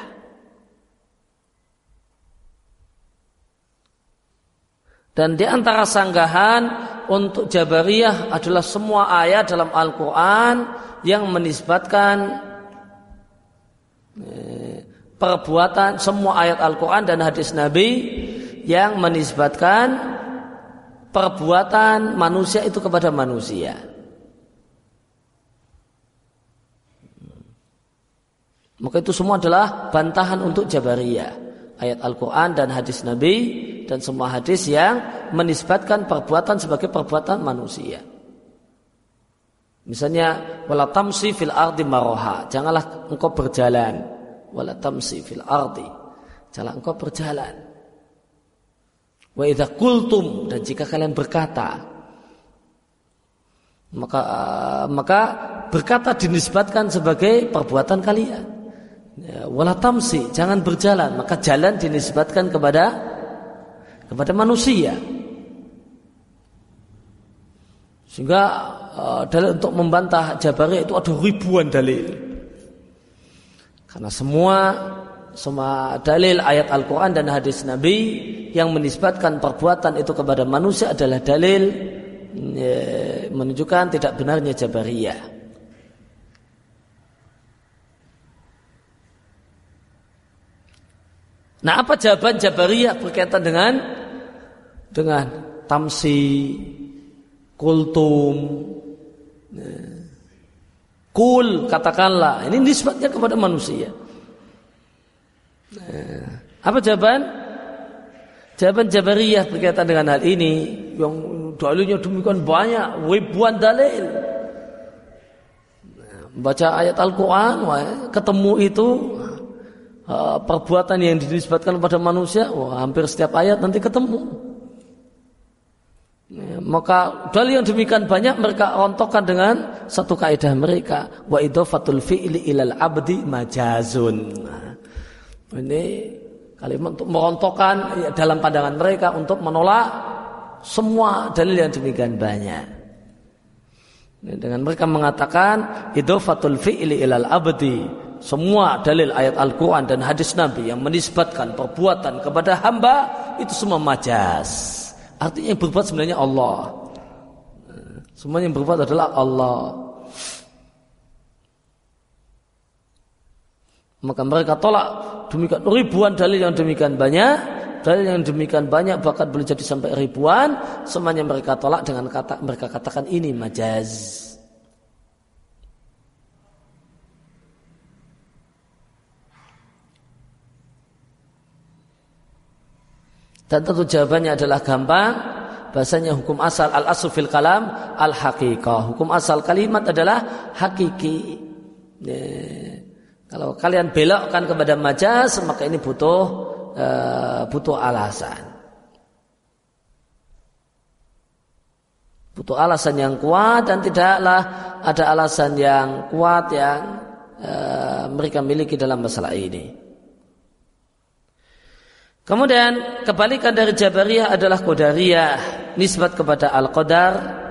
Dan di antara sanggahan untuk Jabariyah adalah semua ayat dalam Al-Quran yang menisbatkan eh, perbuatan, semua ayat Al-Quran dan hadis Nabi yang menisbatkan perbuatan manusia itu kepada manusia. Maka itu semua adalah bantahan untuk Jabariyah. Ayat Al-Quran dan hadis Nabi dan semua hadis yang menisbatkan perbuatan sebagai perbuatan manusia. Misalnya wala tamsi fil ardi maroha, janganlah engkau berjalan. Wala tamsi fil ardi, janganlah engkau berjalan. Wa idza qultum, dan jika kalian berkata, maka maka berkata dinisbatkan sebagai perbuatan kalian. Ya, wala tamsi, jangan berjalan, maka jalan dinisbatkan kepada kepada manusia. Sehingga uh, dalil untuk membantah Jabariyah itu ada ribuan dalil. Karena semua semua dalil ayat Al-Quran dan hadis Nabi yang menisbatkan perbuatan itu kepada manusia adalah dalil ya, menunjukkan tidak benarnya Jabariyah. Nah, apa jawaban Jabariyah berkaitan dengan dengan tamsi, kultum, kul, katakanlah. Ini nisbatnya kepada manusia. Apa jawaban? Jawaban Jabariyah berkaitan dengan hal ini yang dalilnya demikian banyak, ribuan dalil. Baca ayat Al-Quran, ketemu itu Uh, perbuatan yang dinisbatkan kepada manusia, wah, hampir setiap ayat nanti ketemu. Ya, maka dalil yang demikian banyak mereka rontokkan dengan satu kaidah mereka, wa idhafatul fi'li ilal abdi majazun. Nah, ini kalimat untuk merontokkan ya, dalam pandangan mereka untuk menolak semua dalil yang demikian banyak. Ya, dengan mereka mengatakan idhafatul fi'li ilal abdi, semua dalil ayat Al-Quran dan hadis Nabi yang menisbatkan perbuatan kepada hamba itu semua majaz. Artinya yang berbuat sebenarnya Allah. Semua yang berbuat adalah Allah. Maka mereka tolak demikian ribuan dalil yang demikian banyak, dalil yang demikian banyak bahkan boleh jadi sampai ribuan. Semuanya mereka tolak dengan kata mereka katakan ini majaz. Dan tentu jawabannya adalah gampang. Bahasanya hukum asal al-aslu fil kalam al-haqiqah. Hukum asal kalimat adalah hakiki. Ya, kalau kalian belokkan kepada majas, maka ini butuh uh, butuh alasan. Butuh alasan yang kuat, dan tidaklah ada alasan yang kuat yang uh, mereka miliki dalam masalah ini. Kemudian kebalikan dari Jabariyah adalah Qadariyah, nisbat kepada Al-Qadar,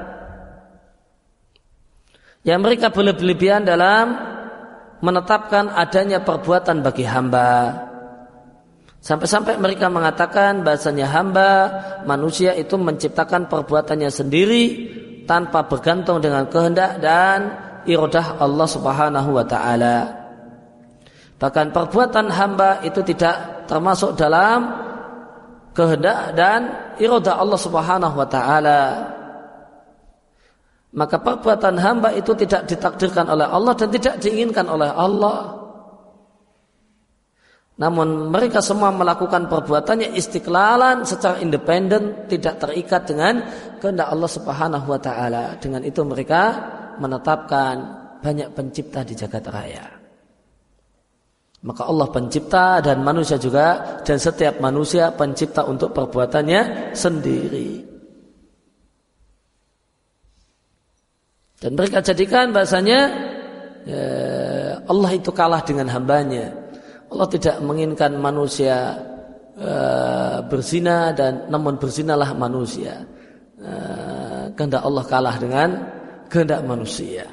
yang mereka berlebihan dalam menetapkan adanya perbuatan bagi hamba. Sampai-sampai mereka mengatakan bahasanya hamba, manusia itu menciptakan perbuatannya sendiri tanpa bergantung dengan kehendak dan iradah Allah Subhanahu wa ta'ala. Bahkan perbuatan hamba itu tidak termasuk dalam kehendak dan iradah Allah Subhanahu wa ta'ala. Maka perbuatan hamba itu tidak ditakdirkan oleh Allah dan tidak diinginkan oleh Allah. Namun mereka semua melakukan perbuatannya istiqlalan secara independen, tidak terikat dengan kehendak Allah Subhanahu wa ta'ala. Dengan itu mereka menetapkan banyak pencipta di jagat raya. Maka Allah pencipta dan manusia juga, dan setiap manusia pencipta untuk perbuatannya sendiri. Dan mereka jadikan bahasanya ya, Allah itu kalah dengan hambanya. Allah tidak menginginkan manusia uh, berzina, dan namun berzinalah manusia. Uh, kehendak Allah kalah dengan kehendak manusia.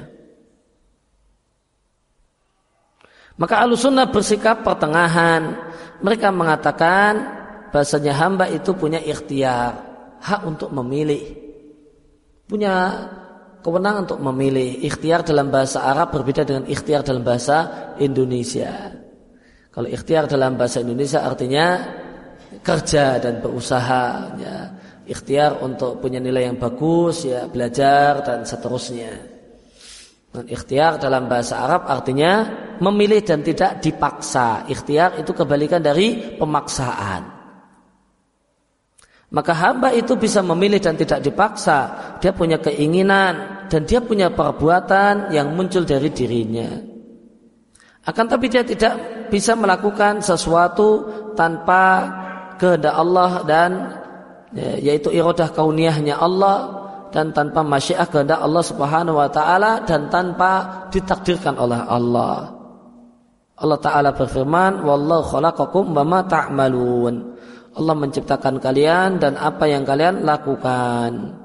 Maka Ahlussunnah bersikap pertengahan. Mereka mengatakan bahasanya hamba itu punya ikhtiar, hak untuk memilih, punya kewenangan untuk memilih. Ikhtiar dalam bahasa Arab berbeda dengan ikhtiar dalam bahasa Indonesia. Kalau ikhtiar dalam bahasa Indonesia artinya kerja dan berusaha, ya. Ikhtiar untuk punya nilai yang bagus, ya, belajar dan seterusnya. Dan ikhtiar dalam bahasa Arab artinya memilih dan tidak dipaksa. Ikhtiar itu kebalikan dari pemaksaan. Maka hamba itu bisa memilih dan tidak dipaksa. Dia punya keinginan dan dia punya perbuatan yang muncul dari dirinya. Akan tapi dia tidak bisa melakukan sesuatu tanpa kehendak Allah, dan yaitu iradah kauniyahnya Allah, dan tanpa masyiah kehendak Allah Subhanahu wa ta'ala, dan tanpa ditakdirkan oleh Allah. Allah Ta'ala berfirman, wallahu khalaqakum wa ma ta'malun. Allah menciptakan kalian dan apa yang kalian lakukan.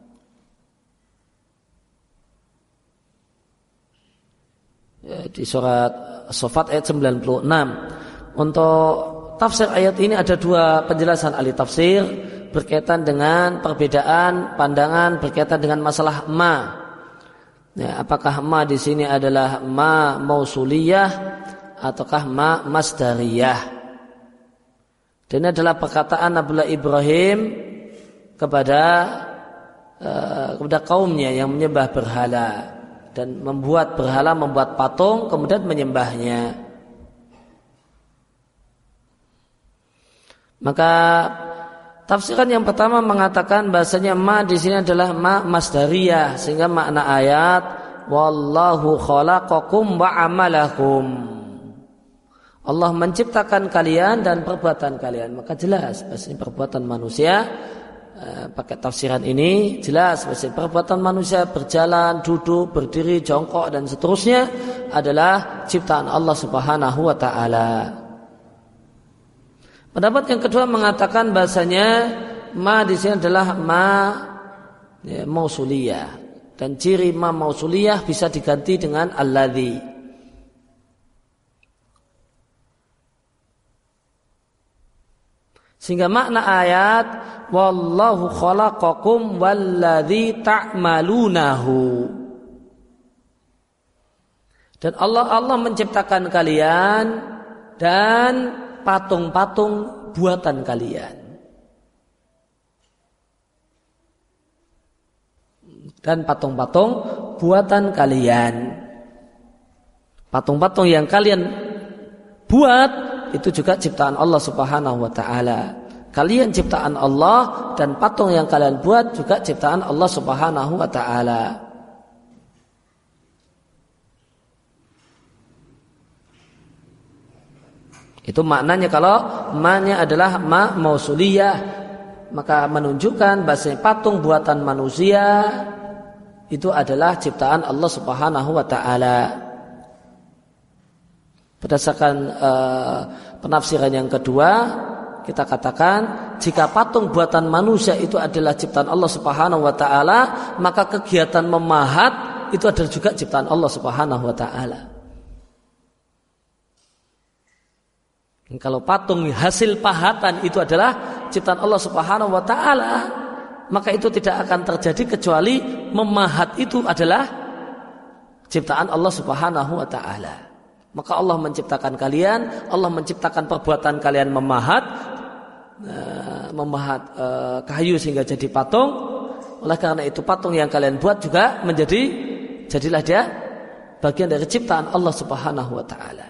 Ya, di surat Shafat ayat sembilan puluh enam. Untuk tafsir ayat ini ada dua penjelasan ahli tafsir berkaitan dengan perbedaan pandangan berkaitan dengan masalah ma. Ya, apakah ma di sini adalah ma mausuliyah ataukah ma masdariyah? Dan ini adalah perkataan Nabiullah Ibrahim kepada uh, kepada kaumnya yang menyembah berhala dan membuat berhala, membuat patung, kemudian menyembahnya. Maka tafsiran yang pertama mengatakan bahasanya ma di sini adalah ma masdariyah, sehingga makna ayat wallahu khalaqakum wa amalakum. Allah menciptakan kalian dan perbuatan kalian. Maka jelas bahasanya perbuatan manusia eh, pakai tafsiran ini jelas bahasanya perbuatan manusia berjalan, duduk, berdiri, jongkok dan seterusnya adalah ciptaan Allah Subhanahu wa ta'ala. Pendapat yang kedua mengatakan bahasanya ma di sini adalah ma ya, mausuliyah, dan ciri ma mausuliyah bisa diganti dengan alladzi. Sehingga makna ayat wallahu khalaqakum walladzi ta'malunahu. Dan Allah Allah menciptakan kalian dan patung-patung buatan kalian. Dan patung-patung buatan kalian. Patung-patung yang kalian buat itu juga ciptaan Allah Subhanahu wa ta'ala. Kalian ciptaan Allah dan patung yang kalian buat juga ciptaan Allah Subhanahu wa ta'ala. Itu maknanya kalau ma-nya adalah ma mausuliyah, maka menunjukkan bahasanya patung buatan manusia itu adalah ciptaan Allah Subhanahu wa taala. Berdasarkan uh, penafsiran yang kedua, kita katakan jika patung buatan manusia itu adalah ciptaan Allah Subhanahu wa taala, maka kegiatan memahat itu adalah juga ciptaan Allah Subhanahu wa taala. Kalau patung hasil pahatan itu adalah ciptaan Allah Subhanahu wa taala, maka itu tidak akan terjadi kecuali memahat itu adalah ciptaan Allah Subhanahu wa taala. Maka Allah menciptakan kalian, Allah menciptakan perbuatan kalian memahat uh, memahat uh, kayu sehingga jadi patung. Oleh karena itu patung yang kalian buat juga menjadi jadilah dia bagian dari ciptaan Allah Subhanahu wa taala.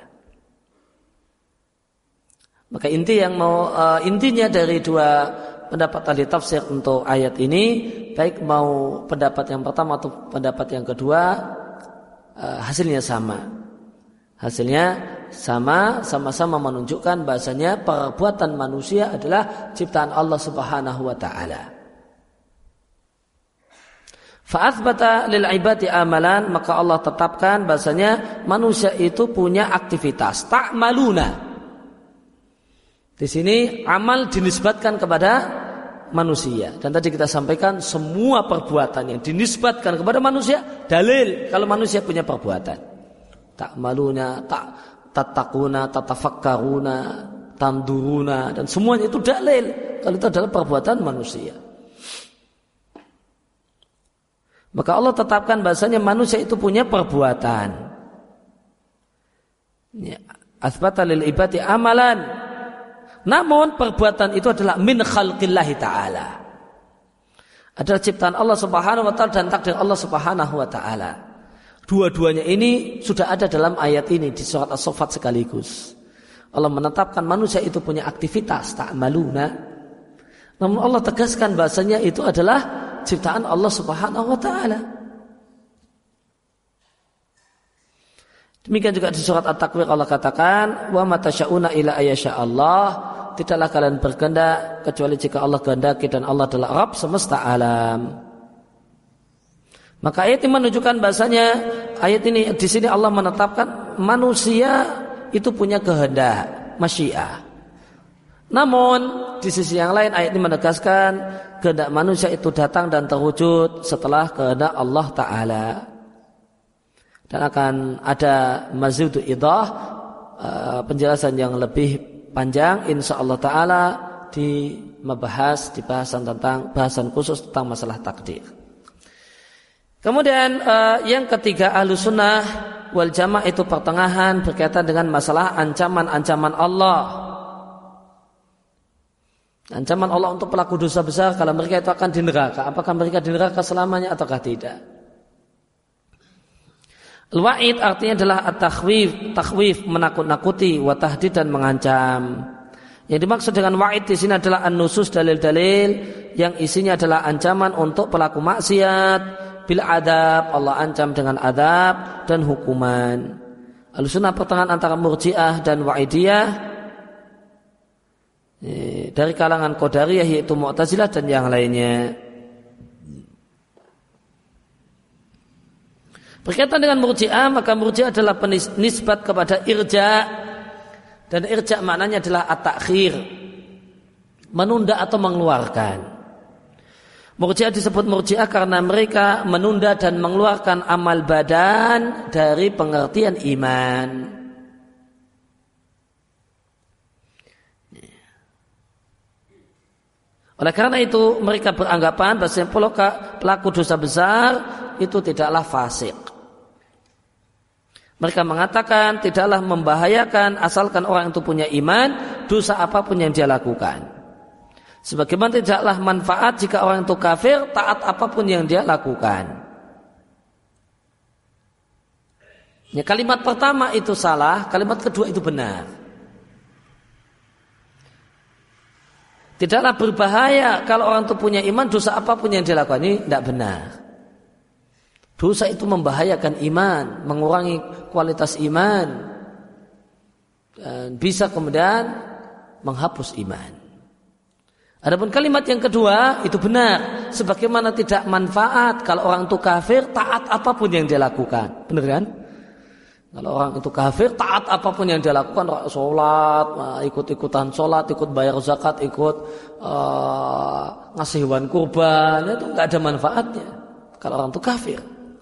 Maka inti yang mau uh, intinya dari dua pendapat ahli tafsir untuk ayat ini, baik mau pendapat yang pertama atau pendapat yang kedua, uh, hasilnya sama. Hasilnya sama, sama-sama menunjukkan bahasanya perbuatan manusia adalah ciptaan Allah Subhanahu wa taala. Fa'athbata lil ibadi amalan, maka Allah tetapkan bahasanya manusia itu punya aktivitas ta'maluna. Di sini amal dinisbatkan kepada manusia. Dan tadi kita sampaikan semua perbuatan yang dinisbatkan kepada manusia dalil kalau manusia punya perbuatan. Ta'maluna, tak tatakuna, tatafakkaruna, tanduruna, dan semuanya itu dalil kalau itu adalah perbuatan manusia. Maka Allah tetapkan bahasanya manusia itu punya perbuatan. Ya, asbata lil ibadi amalan. Namun perbuatan itu adalah min khalqillahi ta'ala, adalah ciptaan Allah Subhanahu wa ta'ala dan takdir Allah Subhanahu wa ta'ala. Dua-duanya ini sudah ada dalam ayat ini di surat As-Saffat sekaligus. Allah menetapkan manusia itu punya aktivitas ta'maluna. Namun Allah tegaskan bahasanya itu adalah ciptaan Allah Subhanahu wa ta'ala. Demikian juga di surat At-Takwir Allah katakan, wa ma tasyauna ila ayyasha Allah, tidaklah kalian berkehendak kecuali jika Allah kehendaki, dan Allah adalah Rabb semesta alam. Maka ayat ini menunjukkan bahasanya ayat ini di sini Allah menetapkan manusia itu punya kehendak, masyiah. Namun di sisi yang lain ayat ini menegaskan kehendak manusia itu datang dan terwujud setelah kehendak Allah Ta'ala. Dan akan ada mazidu idah, penjelasan yang lebih panjang insyaallah ta'ala di membahas di bahasan tentang bahasan khusus tentang masalah takdir. Kemudian uh, yang ketiga, Ahlus Sunnah wal Jamaah itu pertengahan berkaitan dengan masalah ancaman-ancaman Allah. Ancaman Allah untuk pelaku dosa besar kalau mereka itu akan di neraka. Apakah mereka di neraka selamanya ataukah tidak? Al-wa'id artinya adalah at-takhwif, takhwif menakut-nakuti, wa tahdid dan mengancam. Yang dimaksud dengan wa'id di sini adalah an-nusus, dalil-dalil yang isinya adalah ancaman untuk pelaku maksiat bil adab, Allah ancam dengan adab dan hukuman. Al-sunnah pertengahan antara Murji'ah dan Wa'idiyah, dari kalangan Qadariyah yaitu Mu'tazilah dan yang lainnya. Berkaitan dengan Murji'ah, maka Murji'ah adalah penisbat kepada irja', dan irja' maknanya adalah at-takhir, menunda atau mengeluarkan. Murji'ah disebut Murji'ah karena mereka menunda dan mengeluarkan amal badan dari pengertian iman. Oleh karena itu mereka beranggapan bahwa pelaku dosa besar itu tidaklah fasik. Mereka mengatakan tidaklah membahayakan asalkan orang itu punya iman, dosa apapun yang dia lakukan. Sebagaimana tidaklah manfaat jika orang itu kafir, taat apapun yang dia lakukan. Ya, kalimat pertama itu salah, kalimat kedua itu benar. Tidaklah berbahaya kalau orang itu punya iman, dosa apapun yang dia lakukan. Ini tidak benar. Dosa itu membahayakan iman, mengurangi kualitas iman. dan bisa kemudian menghapus iman. Adapun kalimat yang kedua itu benar, sebagaimana tidak manfaat kalau orang itu kafir taat apapun yang dia lakukan, benar kan? Kalau orang itu kafir taat apapun yang dia lakukan, sholat, ikut-ikutan sholat, ikut bayar zakat, ikut uh, ngasih hewan kurban, itu nggak ada manfaatnya kalau orang itu kafir.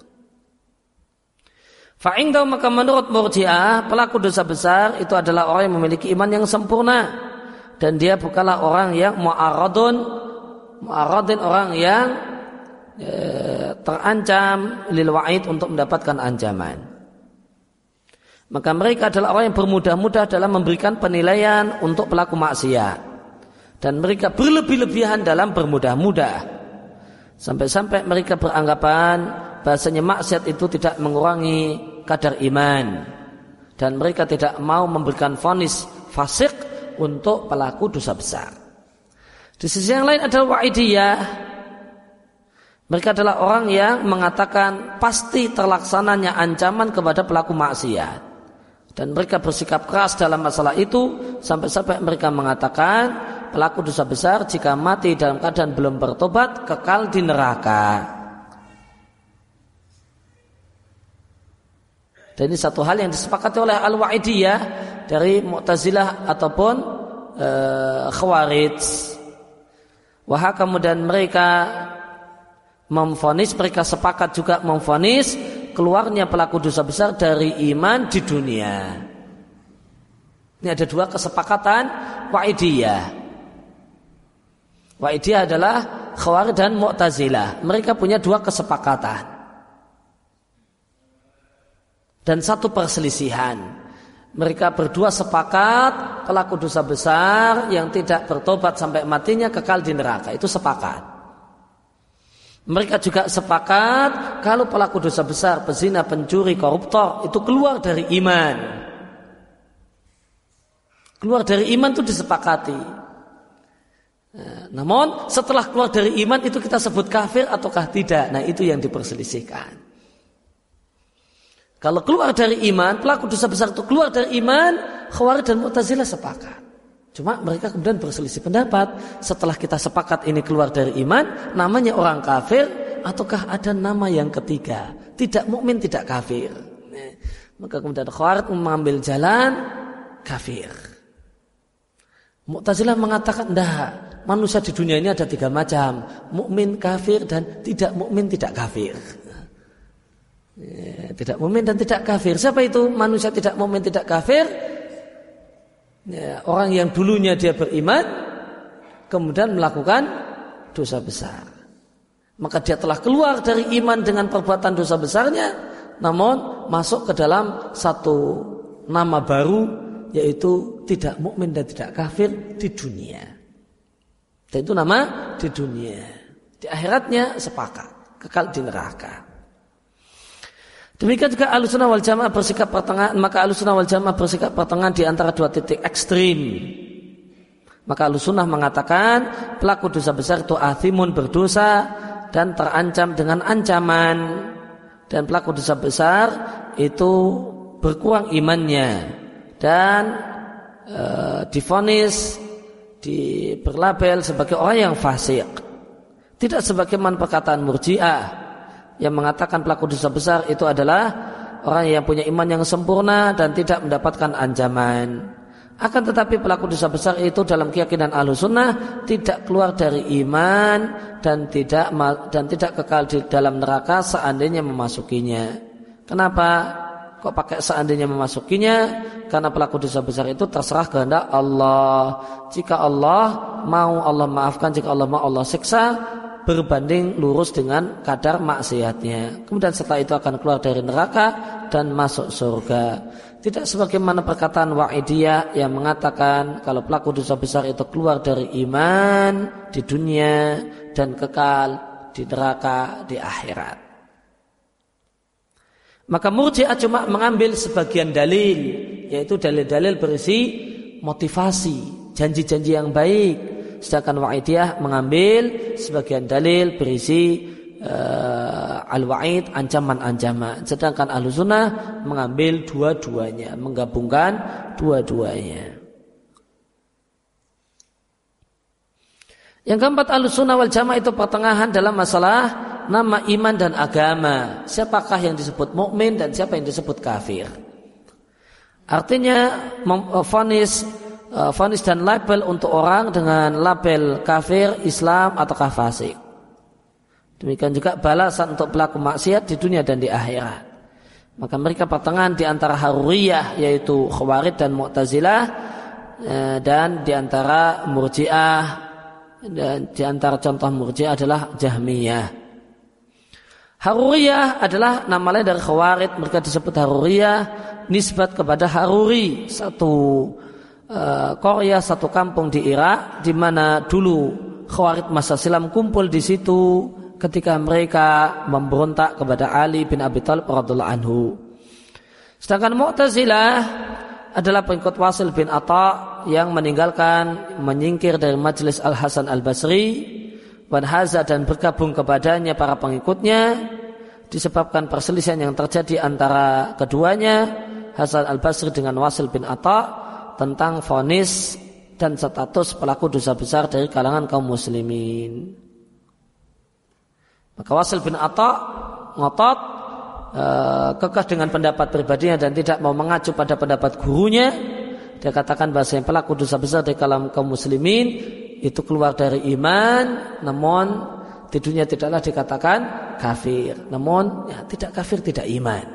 Fa'indau maka menurut Murji'ah pelaku dosa besar itu adalah orang yang memiliki iman yang sempurna dan dia bukanlah orang yang mu'aradun mu'aradin orang yang e, terancam lil wa'id untuk mendapatkan ancaman. Maka mereka adalah orang yang bermudah-mudah dalam memberikan penilaian untuk pelaku maksiat dan mereka berlebih-lebihan dalam bermudah-mudah sampai-sampai mereka beranggapan bahasanya maksiat itu tidak mengurangi kadar iman dan mereka tidak mau memberikan vonis fasik untuk pelaku dosa besar. Di sisi yang lain adalah wa'idiyah. Mereka adalah orang yang mengatakan pasti terlaksananya ancaman kepada pelaku maksiat dan mereka bersikap keras dalam masalah itu sampai-sampai mereka mengatakan pelaku dosa besar jika mati dalam keadaan belum bertobat kekal di neraka. Dan ini satu hal yang disepakati oleh Al-Wa'idiyah dari Mu'tazilah ataupun e, Khawarij. Wah kemudian mereka memvonis, mereka sepakat juga memvonis keluarnya pelaku dosa besar dari iman di dunia. Ini ada dua kesepakatan Wa'idiyah. Wa'idiyah adalah Khawarij dan Mu'tazilah. Mereka punya dua kesepakatan dan satu perselisihan. Mereka berdua sepakat pelaku dosa besar yang tidak bertobat sampai matinya kekal di neraka. Itu sepakat. Mereka juga sepakat kalau pelaku dosa besar, pezina, pencuri, koruptor itu keluar dari iman. Keluar dari iman itu disepakati. Nah, namun setelah keluar dari iman itu kita sebut kafir ataukah tidak? Nah itu yang diperselisihkan. Kalau keluar dari iman, pelaku dosa besar itu keluar dari iman, Khawarij dan Mu'tazilah sepakat. Cuma mereka kemudian berselisih pendapat. Setelah kita sepakat ini keluar dari iman, namanya orang kafir, ataukah ada nama yang ketiga? Tidak mukmin, tidak kafir. Maka kemudian Khawarij mengambil jalan kafir. Mu'tazilah mengatakan, enggak, manusia di dunia ini ada tiga macam. Mukmin, kafir, dan tidak mukmin, tidak kafir. Ya, tidak mukmin dan tidak kafir. Siapa itu manusia tidak mukmin tidak kafir? Ya, orang yang dulunya dia beriman kemudian melakukan dosa besar. Maka dia telah keluar dari iman dengan perbuatan dosa besarnya, namun masuk ke dalam satu nama baru yaitu tidak mukmin dan tidak kafir di dunia. Dan itu nama di dunia. Di akhiratnya sepakat kekal di neraka. Demikian juga Ahlussunnah wal Jamaah bersikap pertengahan, maka Ahlussunnah wal Jamaah bersikap pertengahan di antara dua titik ekstrim. Maka Ahlussunnah mengatakan pelaku dosa besar itu athimun, berdosa dan terancam dengan ancaman, dan pelaku dosa besar itu berkurang imannya dan e, divonis, diberlabel sebagai orang yang fasik. Tidak sebagaimana perkataan Murji'ah yang mengatakan pelaku dosa besar itu adalah orang yang punya iman yang sempurna dan tidak mendapatkan ancaman. Akan tetapi pelaku dosa besar itu dalam keyakinan Ahlussunnah tidak keluar dari iman dan tidak dan tidak kekal di dalam neraka seandainya memasukinya. Kenapa kok pakai seandainya memasukinya? Karena pelaku dosa besar itu terserah kehendak Allah. Jika Allah mau Allah maafkan, jika Allah mau Allah siksa, berbanding lurus dengan kadar maksiatnya. Kemudian setelah itu akan keluar dari neraka dan masuk surga. Tidak sebagaimana perkataan Wa'idiyah yang mengatakan kalau pelaku dosa besar itu keluar dari iman di dunia dan kekal di neraka di akhirat. Maka Murji'ah cuma mengambil sebagian dalil, yaitu dalil-dalil berisi motivasi, janji-janji yang baik. Sedangkan Wa'idiyah mengambil sebagian dalil berisi uh, al-wa'id, ancaman-ancaman. Sedangkan Ahlussunnah mengambil dua-duanya, menggabungkan dua-duanya. Yang keempat, Ahlussunnah wal Jamaah itu pertengahan dalam masalah nama iman dan agama. Siapakah yang disebut mukmin dan siapa yang disebut kafir? Artinya vonis vonis dan label untuk orang dengan label kafir, Islam ataukah fasik. Demikian juga balasan untuk pelaku maksiat di dunia dan di akhirat. Maka mereka pertengahan di antara Haruriyah yaitu Khawarij dan Mu'tazilah, dan di antara Murji'ah, dan di antara contoh Murji'ah adalah Jahmiyah. Haruriyah adalah nama lain dari Khawarij. Mereka disebut Haruriyah nisbat kepada Haruri, satu uh, Korea, satu kampung di Irak, di mana dulu Khawarij masa silam kumpul di situ ketika mereka memberontak kepada Ali bin Abi Thalib radhiyallahu anhu. Sedangkan Mu'tazilah adalah pengikut Wasil bin Atha yang meninggalkan, menyingkir dari majelis Al-Hasan Al-Basri, wanhaza dan bergabung kepadanya para pengikutnya disebabkan perselisihan yang terjadi antara keduanya, Hasan Al-Basri dengan Wasil bin Atha, tentang vonis dan status pelaku dosa besar dari kalangan kaum muslimin. Maka Wasil bin Atha ngotot uh, kekeh dengan pendapat pribadinya dan tidak mau mengacu pada pendapat gurunya. Dia katakan bahasa yang pelaku dosa besar dari kalangan kaum muslimin itu keluar dari iman, namun di dunia tidaklah dikatakan kafir. Namun ya, tidak kafir, tidak iman.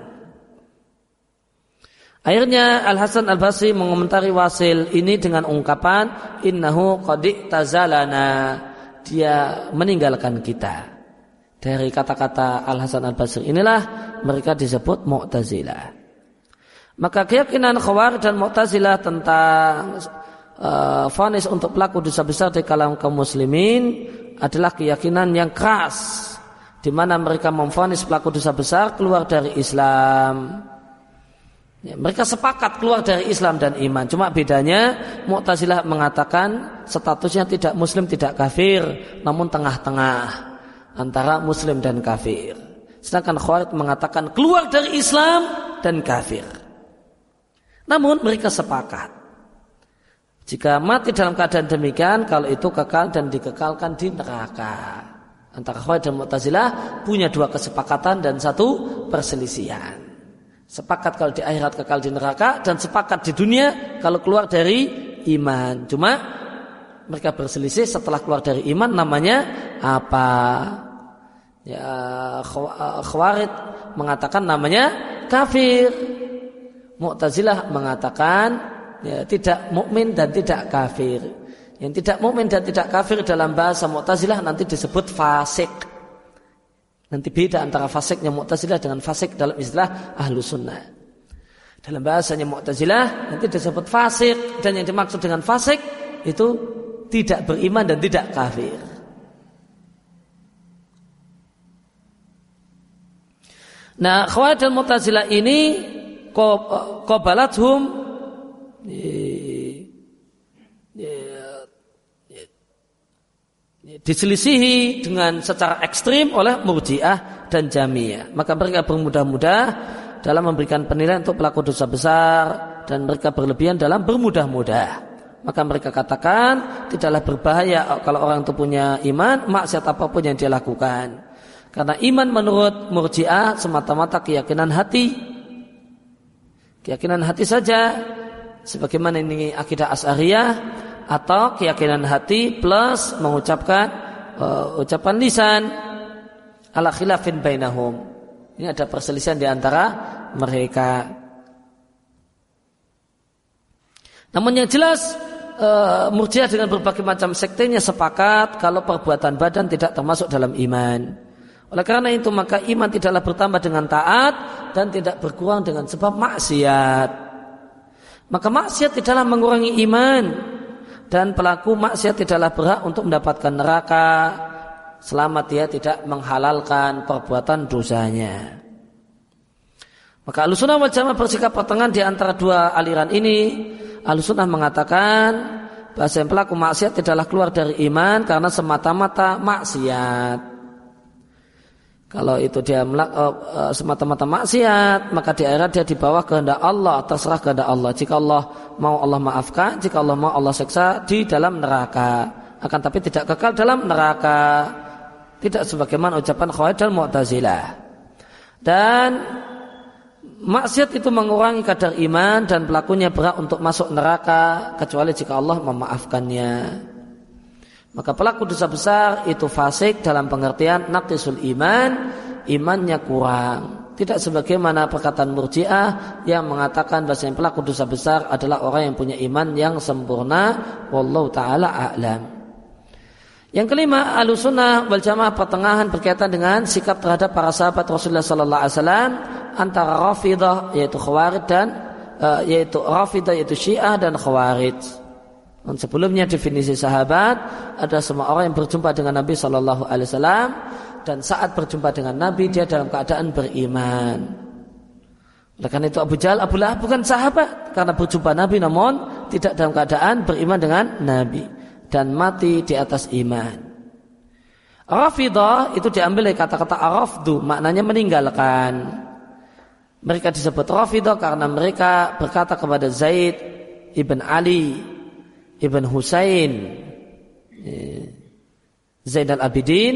Akhirnya Al-Hasan Al-Basri mengomentari Wasil ini dengan ungkapan innahu qad i'tazalana, dia meninggalkan kita. Dari kata-kata Al-Hasan Al-Basri inilah mereka disebut Mu'tazilah. Maka keyakinan Khawarij dan Mu'tazilah tentang uh, vonis untuk pelaku dosa besar di kalangan kaum muslimin adalah keyakinan yang keras, di mana mereka memvonis pelaku dosa besar keluar dari Islam. Ya, mereka sepakat keluar dari Islam dan iman. Cuma bedanya Mu'tazilah mengatakan statusnya tidak muslim, tidak kafir, namun tengah-tengah antara muslim dan kafir. Sedangkan Khawarij mengatakan keluar dari Islam dan kafir. Namun mereka sepakat jika mati dalam keadaan demikian, kalau itu kekal dan dikekalkan di neraka. Antara Khawarij dan Mu'tazilah punya dua kesepakatan dan satu perselisihan. Sepakat kalau di akhirat kekal di neraka, dan sepakat di dunia kalau keluar dari iman. Cuma mereka berselisih setelah keluar dari iman namanya apa? Ya, Khawarij mengatakan namanya kafir. Mu'tazilah mengatakan ya, tidak mukmin dan tidak kafir. Yang tidak mukmin dan tidak kafir dalam bahasa Mu'tazilah nanti disebut fasik. Nanti beda antara fasiknya Mu'tazilah dengan fasik dalam istilah Ahlussunnah. Dalam bahasanya Mu'tazilah nanti disebut fasik, dan yang dimaksud dengan fasik itu tidak beriman dan tidak kafir. Nah, Khawarij dan Mu'tazilah ini qabalathum diselisihi dengan secara ekstrim oleh Murji'ah dan Jahmiyah. Maka mereka bermudah-mudah dalam memberikan penilaian untuk pelaku dosa besar, dan mereka berlebihan dalam bermudah-mudah. Maka mereka katakan tidaklah berbahaya kalau orang itu punya iman, maksiat apapun yang dia lakukan. Karena iman menurut Murji'ah semata-mata keyakinan hati. Keyakinan hati saja, sebagaimana ini akidah Asy'ariyah, atau keyakinan hati plus mengucapkan uh, ucapan lisan, ala khilafin bainahum. Ini ada perselisihan di antara mereka. Namun yang jelas uh, Murji'ah dengan berbagai macam sektenya sepakat kalau perbuatan badan tidak termasuk dalam iman. Oleh karena itu maka iman tidaklah bertambah dengan taat dan tidak berkurang dengan sebab maksiat. Maka maksiat tidaklah mengurangi iman, dan pelaku maksiat tidaklah berhak untuk mendapatkan neraka selama dia tidak menghalalkan perbuatan dosanya. Maka Ahlussunnah wal Jamaah bersikap pertengahan di antara dua aliran ini. Ahlussunnah mengatakan bahwa pelaku maksiat tidaklah keluar dari iman karena semata-mata maksiat. Kalau itu dia melak, uh, uh, semata-mata maksiat, maka di akhirat dia di bawah kehendak Allah, terserah kehendak Allah. Jika Allah mau Allah maafkan, jika Allah mau Allah seksa di dalam neraka. Akan tapi tidak kekal dalam neraka. Tidak sebagaimana ucapan Khawarij dan Mu'tazilah. Dan maksiat itu mengurangi kadar iman dan pelakunya berat untuk masuk neraka kecuali jika Allah memaafkannya. Maka pelaku dosa besar itu fasik dalam pengertian naqisul iman, imannya kurang. Tidak sebagaimana perkataan Murji'ah yang mengatakan bahwa pelaku dosa besar adalah orang yang punya iman yang sempurna. Wallahu ta'ala a'lam. Yang kelima, Ahlussunnah wal Jamaah pertengahan berkaitan dengan sikap terhadap para sahabat Rasulullah sallallahu alaihi wasallam antara Rafidah yaitu Khawarij dan uh, yaitu Rafidah yaitu Syiah dan Khawarij. Dan sebelumnya definisi sahabat ada semua orang yang berjumpa dengan Nabi sallallahu alaihi wasallam dan saat berjumpa dengan Nabi dia dalam keadaan beriman. Oleh karena itu Abu Jahal, Abu Lahab bukan sahabat karena berjumpa Nabi namun tidak dalam keadaan beriman dengan Nabi dan mati di atas iman. Rafidah itu diambil dari kata-kata arafdu, maknanya meninggalkan. Mereka disebut Rafidah karena mereka berkata kepada Zaid ibn Ali Ibn Husain Zainal Abidin,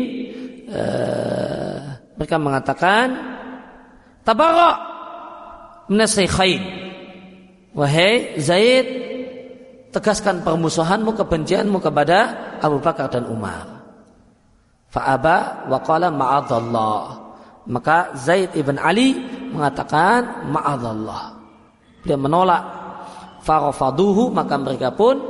uh, mereka mengatakan tabarra' minas shaykhain, wahai Zaid, tegaskan permusuhanmu, kebencianmu kepada Abu Bakar dan Umar. Fa'aba wa qala ma'adallah, maka Zaid ibn Ali mengatakan ma'adallah, dia menolak. Farafaduhu, maka mereka pun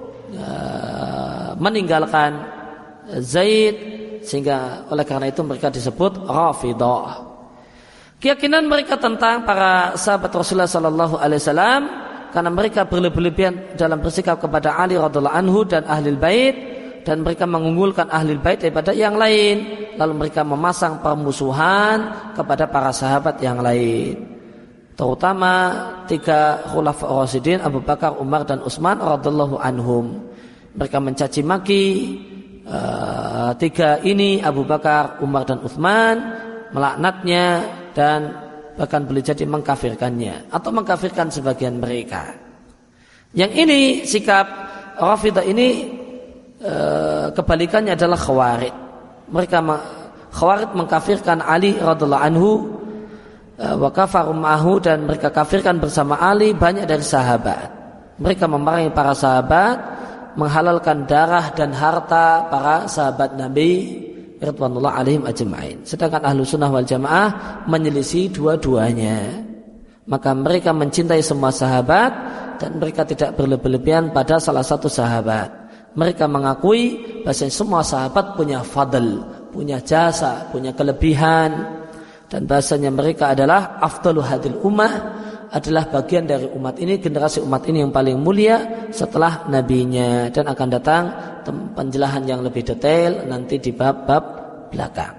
meninggalkan Zaid, sehingga oleh karena itu mereka disebut Rafidah. Keyakinan mereka tentang para sahabat Rasulullah sallallahu alaihi wasallam karena mereka berlebihan dalam bersikap kepada Ali radhiyallahu anhu dan Ahlul Bait, dan mereka mengunggulkan Ahlul Bait daripada yang lain, lalu mereka memasang permusuhan kepada para sahabat yang lain, terutama tiga khulafa Rasyidin Abu Bakar, Umar dan Utsman radhiyallahu anhum. Mereka mencaci maki uh, tiga ini, Abu Bakar, Umar dan Utsman, melaknatnya dan bahkan boleh jadi mengkafirkannya atau mengkafirkan sebagian mereka. Yang ini sikap Rafidah ini uh, kebalikannya adalah Khawarij. Mereka Khawarij mengkafirkan Ali radhiyallahu anhu uh, wa kafaru ma'ahu, dan mereka kafirkan bersama Ali banyak dari sahabat. Mereka memarahi para sahabat, menghalalkan darah dan harta para sahabat Nabi radhiyallahu alaihim ajma'in. Sedangkan Ahlussunnah wal Jamaah menyelisih dua-duanya. Maka mereka mencintai semua sahabat dan mereka tidak berlebihan pada salah satu sahabat. Mereka mengakui bahwa semua sahabat punya fadl, punya jasa, punya kelebihan, dan bahasanya mereka adalah afdalu hadil ummah, adalah bagian dari umat ini, generasi umat ini yang paling mulia setelah nabinya, dan akan datang penjelasan yang lebih detail nanti di bab-bab belakang.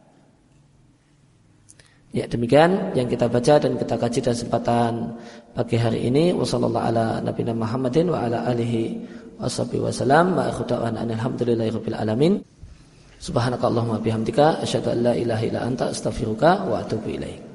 Ya, demikian yang kita baca dan kita kaji dalam kesempatan pagi hari ini. Wassallallahu ala nabiyina Muhammadin wa ala alihi washabihi wasallam wa akhiru da'wana alhamdulillahirabbil alamin. Subhanakallahumma bihamdika asyhadu an la ilaha illa anta astaghfiruka wa atubu ilaik.